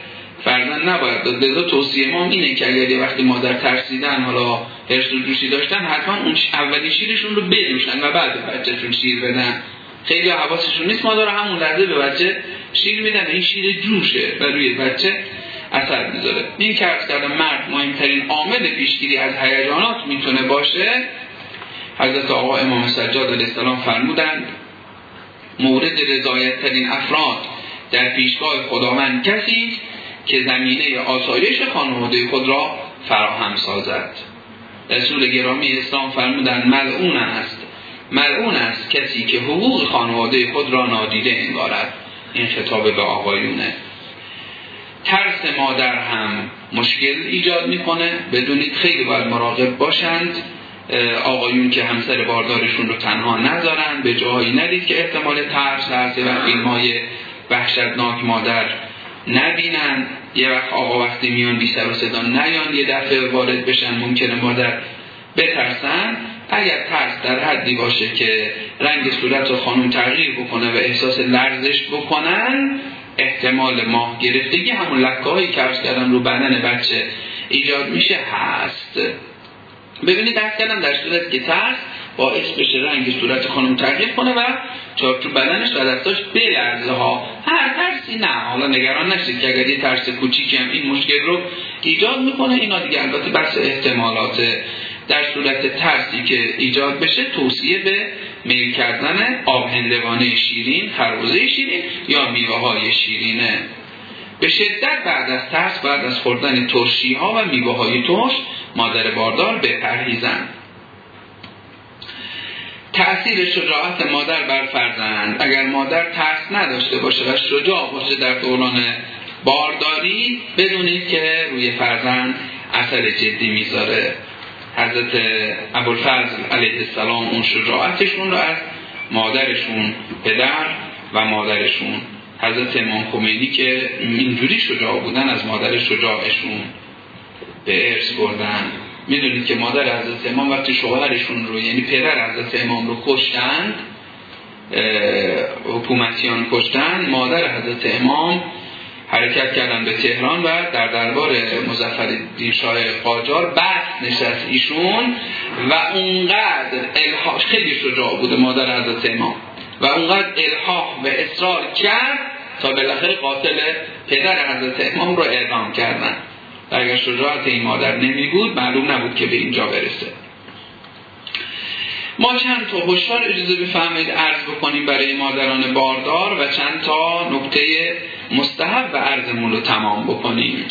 فرزند نباید داد. لذا توصیه ما اینه که اگر یه وقتی مادر ترسیدن، حالا حرص و جوشی داشتن، حتما اون اولین شیرشون رو بدوشن و بعد بچه‌شون شیر بدن. خیلی حواسشون نیست، مادر همون لحظه به بچه شیر میدن، این شیر جوشه و روی بچه اثر میذاره. این که عرض کردم مرد مهمترین عامل پیشگیری از هیجانات میتونه باشه. حضرت آقا امام سجاد علیه السلام فرمودند مورد رضایت ترین افراد در پیشگاه خداوند کسی که زمینه آسایش خانواده خود را فراهم سازد. رسول گرامی اسلام فرمودند ملعون است ملعون است کسی که حقوق خانواده خود را نادیده انگارد. این خطاب به آقایونه. ترس مادر هم مشکل ایجاد میکنه. بدونید خیلی باید مراقب باشند آقایون که همسر باردارشون رو تنها نذارن، به جایی ندید که احتمال ترس هست و فیلم‌های وحشتناک مادر نبینن. یه وقت آقا وقتی میان بی سر و صدا نیان، یه دفعه وارد بشن ممکنه مادر بترسن. اگر ترس در حدی باشه که رنگ صورت و خانم تغییر بکنه و احساس لرزش بکنن، احتمال ماه گرفتگی همون لکه‌هایی که عرض کردم رو بدن بچه ایجاد میشه هست. ببینید درست کردم در صورت که ترس باعث بشه رنگ صورت خانم تغییر کنه و چارچوب بدنش و دستاش بلرزه ها. هر ترسی نه، حالا نگران نشید که اگر یه ترس کوچیکی هم این مشکل رو ایجاد میکنه، اینا دیگه البته بحث احتمالات. در صورت ترسی که ایجاد بشه توصیه به میل کردن آب هندوانه شیرین، خربزه شیرین یا میوه های شیرینه. به شدت بعد از ترس، بعد از خوردن ترشی ها و میوه های ترش مادر باردار بپرهیزند. تأثیر شجاعت مادر بر فرزند. اگر مادر ترس نداشته باشه و شجاع باشه در دوران بارداری، بدونید که روی فرزند اثر جدی میذاره. حضرت ابوالفضل علیه السلام اون شجاعتشون رو از مادرشون، پدر و مادرشون، حضرت امام خمینی که اینجوری شجاع بودن، از مادر شجاعشون به ارث بردن. میدونید که مادر حضرت امام وقتی شوهرشون رو، یعنی پدر حضرت امام رو کشتند، حکومتیان کشتند، مادر حضرت امام حرکت کردن به تهران و در دربار مظفرالدین شاه قاجار بحث نشست ایشون و اونقدر الحاح، خیلی شجاع بوده مادر حضرت امام، و اونقدر الحاح و اصرار کرد تا بالاخره قاتل پدر حضرت امام رو اعدام کردن. و اگر شجاعت این مادر نمی بود معلوم نبود که به اینجا برسه. ما چند تا هشدار اجازه بفرمایید عرض بکنیم برای مادران باردار و چند تا نکته مستحب و عرضمون رو تمام بکنیم.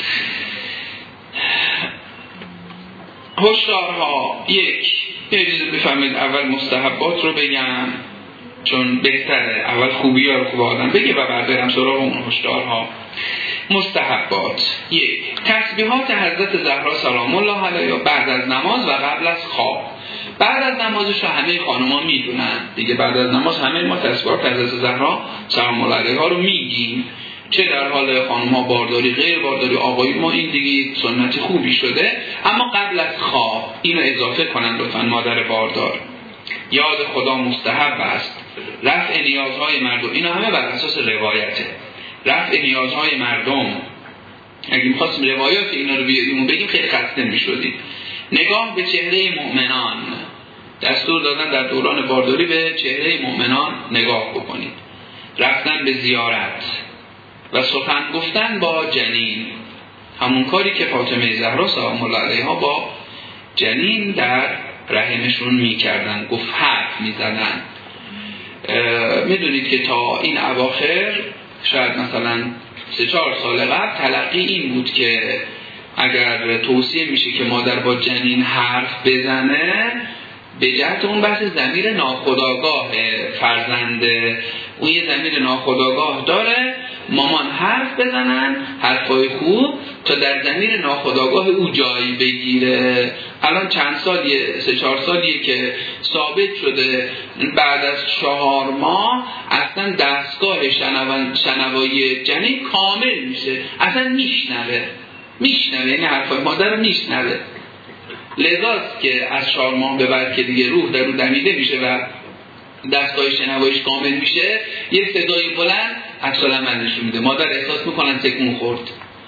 هشدارها: یک، اجازه بفرمایید اول مستحبات رو بگم چون بهتره اول خوبی ها رو خوب آدم بگه و بعد برم سراغ اون هشدارها. مستحبات: یک، تسبیحات حضرت زهرا سلام الله علیها بعد از نماز و قبل از خواب. بعد از نمازش رو همه خانم‌ها میدونن دیگه، بعد از نماز همه ما تسبیحات حضرت زهرا سلام الله علیها رو میگیم، چه در حال خانم‌ها بارداری، غیر بارداری، آقای ما، این دیگه سنت خوبی شده. اما قبل از خواب اینو اضافه کنن لطفاً مادر باردار. یاد خدا مستحب است. رفع نیازهای مردم، اینا همه بر اساس روایته. رفع نیازهای مردم، اگه می‌خواستیم روایات اینا رو بیاریم و بگیم خیلی خسته می‌شدیم. نگاه به چهره مؤمنان، دستور دادن در دوران بارداری به چهره مؤمنان نگاه بکنید. رفتن به زیارت و سخن گفتن با جنین، همون کاری که فاطمه زهرا سلام الله علیها با جنین در رحمشون میکردن، گفت حرف میزدن. میدونید که تا این اواخر شاید مثلا سه چهار سال قبل تلقی این بود که اگر توصیه میشه که مادر با جنین حرف بزنه، به جهت اون بحث ضمیر ناخودآگاه فرزند، اون یه ضمیر ناخودآگاه داره، مامان حرف بزنن حرفای خوب تا در ضمیر ناخودآگاه او جای بگیره. الان چند سالیه، سه چهار سالیه که ثابت شده بعد از چهار ماه اصلا دستگاه شنو... شنوایی جنین کامل میشه، اصلا میشنوه میشنوه یعنی حرفای مادر رو میشنوه. لذاست که از چهار ماه به بعد که دیگه روح در رو دمیده میشه و دستگاه شنواییش کامل میشه، یه صدای بلند عکس العمل نشون میده، مادر احساس میکنن تکون خورد.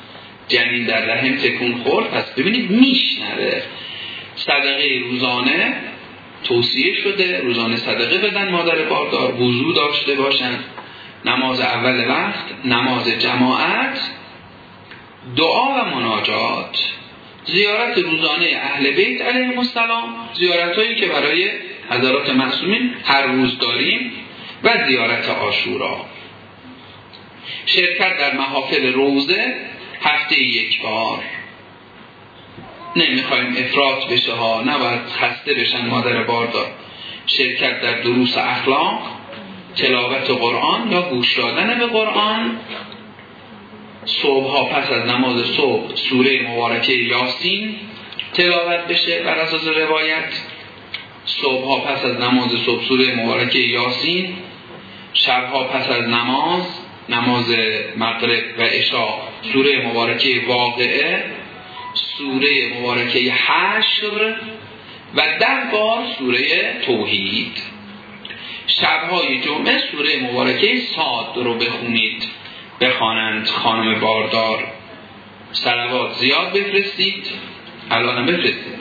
جنین در رحم تکون خورد، پس ببینید میشنوه. صدقه روزانه توصیه شده، روزانه صدقه بدن مادر باردار، وضو داشته باشن، نماز اول وقت، نماز جماعت، دعا و مناجات، زیارت روزانه اهل بیت علیهم السلام، زیارتایی که برای حضرات معصومین هر روز داریم، و زیارت عاشورا، شرکت در محافل روزه هفته یک بار. نمیخوایم افراط بشه ها، نباید خسته بشن مادر باردار. شرکت در دروس اخلاق، تلاوت قرآن یا گوش دادن به قرآن، صبح ها پس از نماز صبح سوره مبارکه یاسین تلاوت بشه بر اساس روایت، صبح ها پس از نماز صبح سوره مبارکه یاسین، شب ها پس از نماز نماز مغرب و عشاء سوره مبارکه واقعه، سوره مبارکه حشر و ده بار سوره توحید. شبهای جمعه سوره مبارکه صاد رو بخونید، بخوانند خانم باردار. صلوات زیاد بفرستید، الانم بفرستید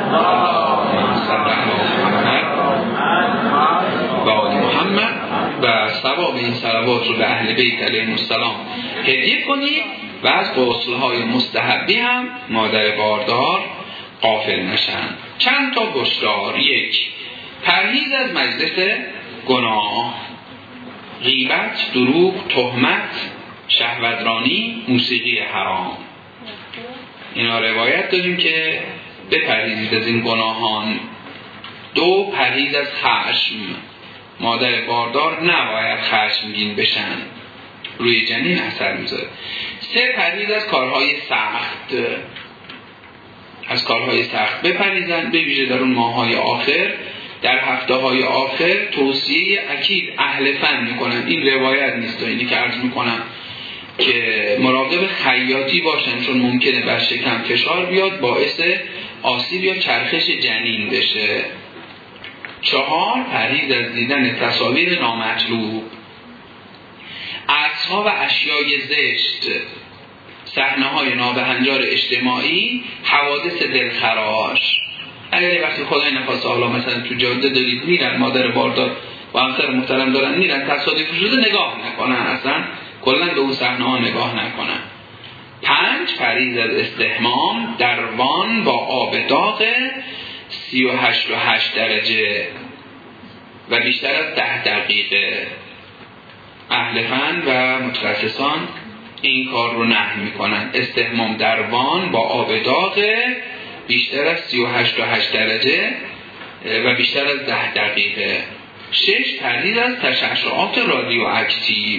و آل محمد، و ثواب این صلوات رو به اهل بیت علیهم السلام هدیه کنید و از غسل‌های مستحبی هم مادر باردار غافل نشن. چند تا گشتار: یک، پرهیز از مجلس گناه، غیبت، دروغ، تهمت، شهوترانی، موسیقی حرام. اینا روایت داریم که بپرهیزید از این گناهان. دو، پرهیز از خشم، مادر باردار نباید خشمگین بشن، روی جنین اثر میذاره. سه، پرهیز از کارهای سخت، از کارهای سخت بپرهیزن، به ویژه در اون ماه‌های آخر، در هفته‌های آخر توصیه اکید اهل فن میکنن، این روایت نیست، اینی که عرض میکنم که مراقب خیاطی باشن، چون ممکنه بر شکم فشار بیاد باعث آسیب یا چرخش جنین بشه. چهار، پرهیز از دیدن تصاویر نامطلوب، عکس‌ها و اشیای زشت، صحنه‌های نابهنجار اجتماعی، حوادث دلخراش. اگر وقتی خدای نخواسته حالا مثلا تو جاده دارید میرن، مادر باردار و همسر محترم دارن میرن، تصادفی شده، نگاه نکنن، اصلا کلا به اون صحنه‌ها نگاه نکنن. پنج، پرهیز از استحمام در وان با آب داغ سی و هشت و هشت درجه و بیشتر از ده دقیقه. اهل فن و متخصصان این کار رو نهی میکنن. استحمام در وان با آب داغ بیشتر از سی و هشت و هشت درجه و بیشتر از ده دقیقه. شش، پرهیز از تشعشعات رادیواکتیو،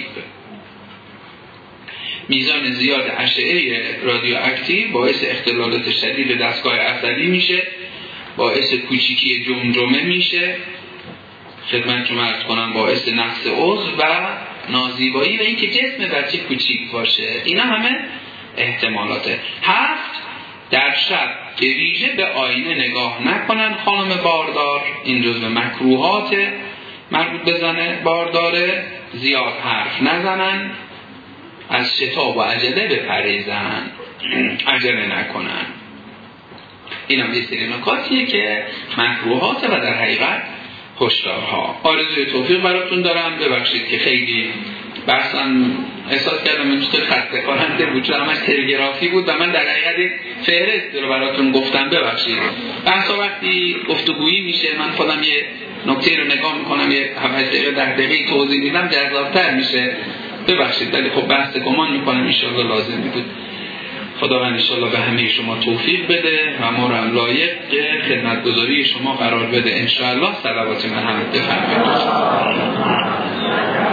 میزان زیاد اشعه رادیواکتیو باعث اختلالات شدید دستگاه عصبی میشه، باعث کوچیکی جمجمه میشه، خدمتتون عرض کنم باعث نقص عضو و نازیبایی و اینکه جسم بچه کوچیک باشه. اینا همه احتمالاته. هفت، در شب به ویژه به آینه نگاه نکنن خانم باردار، این جزو مکروهات مربوط به زن بارداره. زیاد حرف نزنن، از شتاب و عجله بپریزن، عجله نکنن. این هم یه سری نکاتیه که مکروهات و در حقیقت هشدارها. آرزوی توفیق براتون دارم. ببخشید که خیلی بحثم احساس کردم من دوست خسته کننده بود، چون همش تلگرافی بود و من در حقیقت فهرست رو براتون گفتم. ببخشید بحثا وقتی گفتگویی میشه، من خودم یه نکته رو نگاه میکنم، یه هفت دقیقه ده دقیقه توضیح میدم، جذاب‌تر میشه. ببخشید ولی خب بحث گمان میکنم انشاءالله لازمی بود. خداوند انشاءالله به همه شما توفیق بده و ما رو هم لایق خدمتگزاری شما قرار بده انشاءالله. صلوات مرحمت بفرمایید.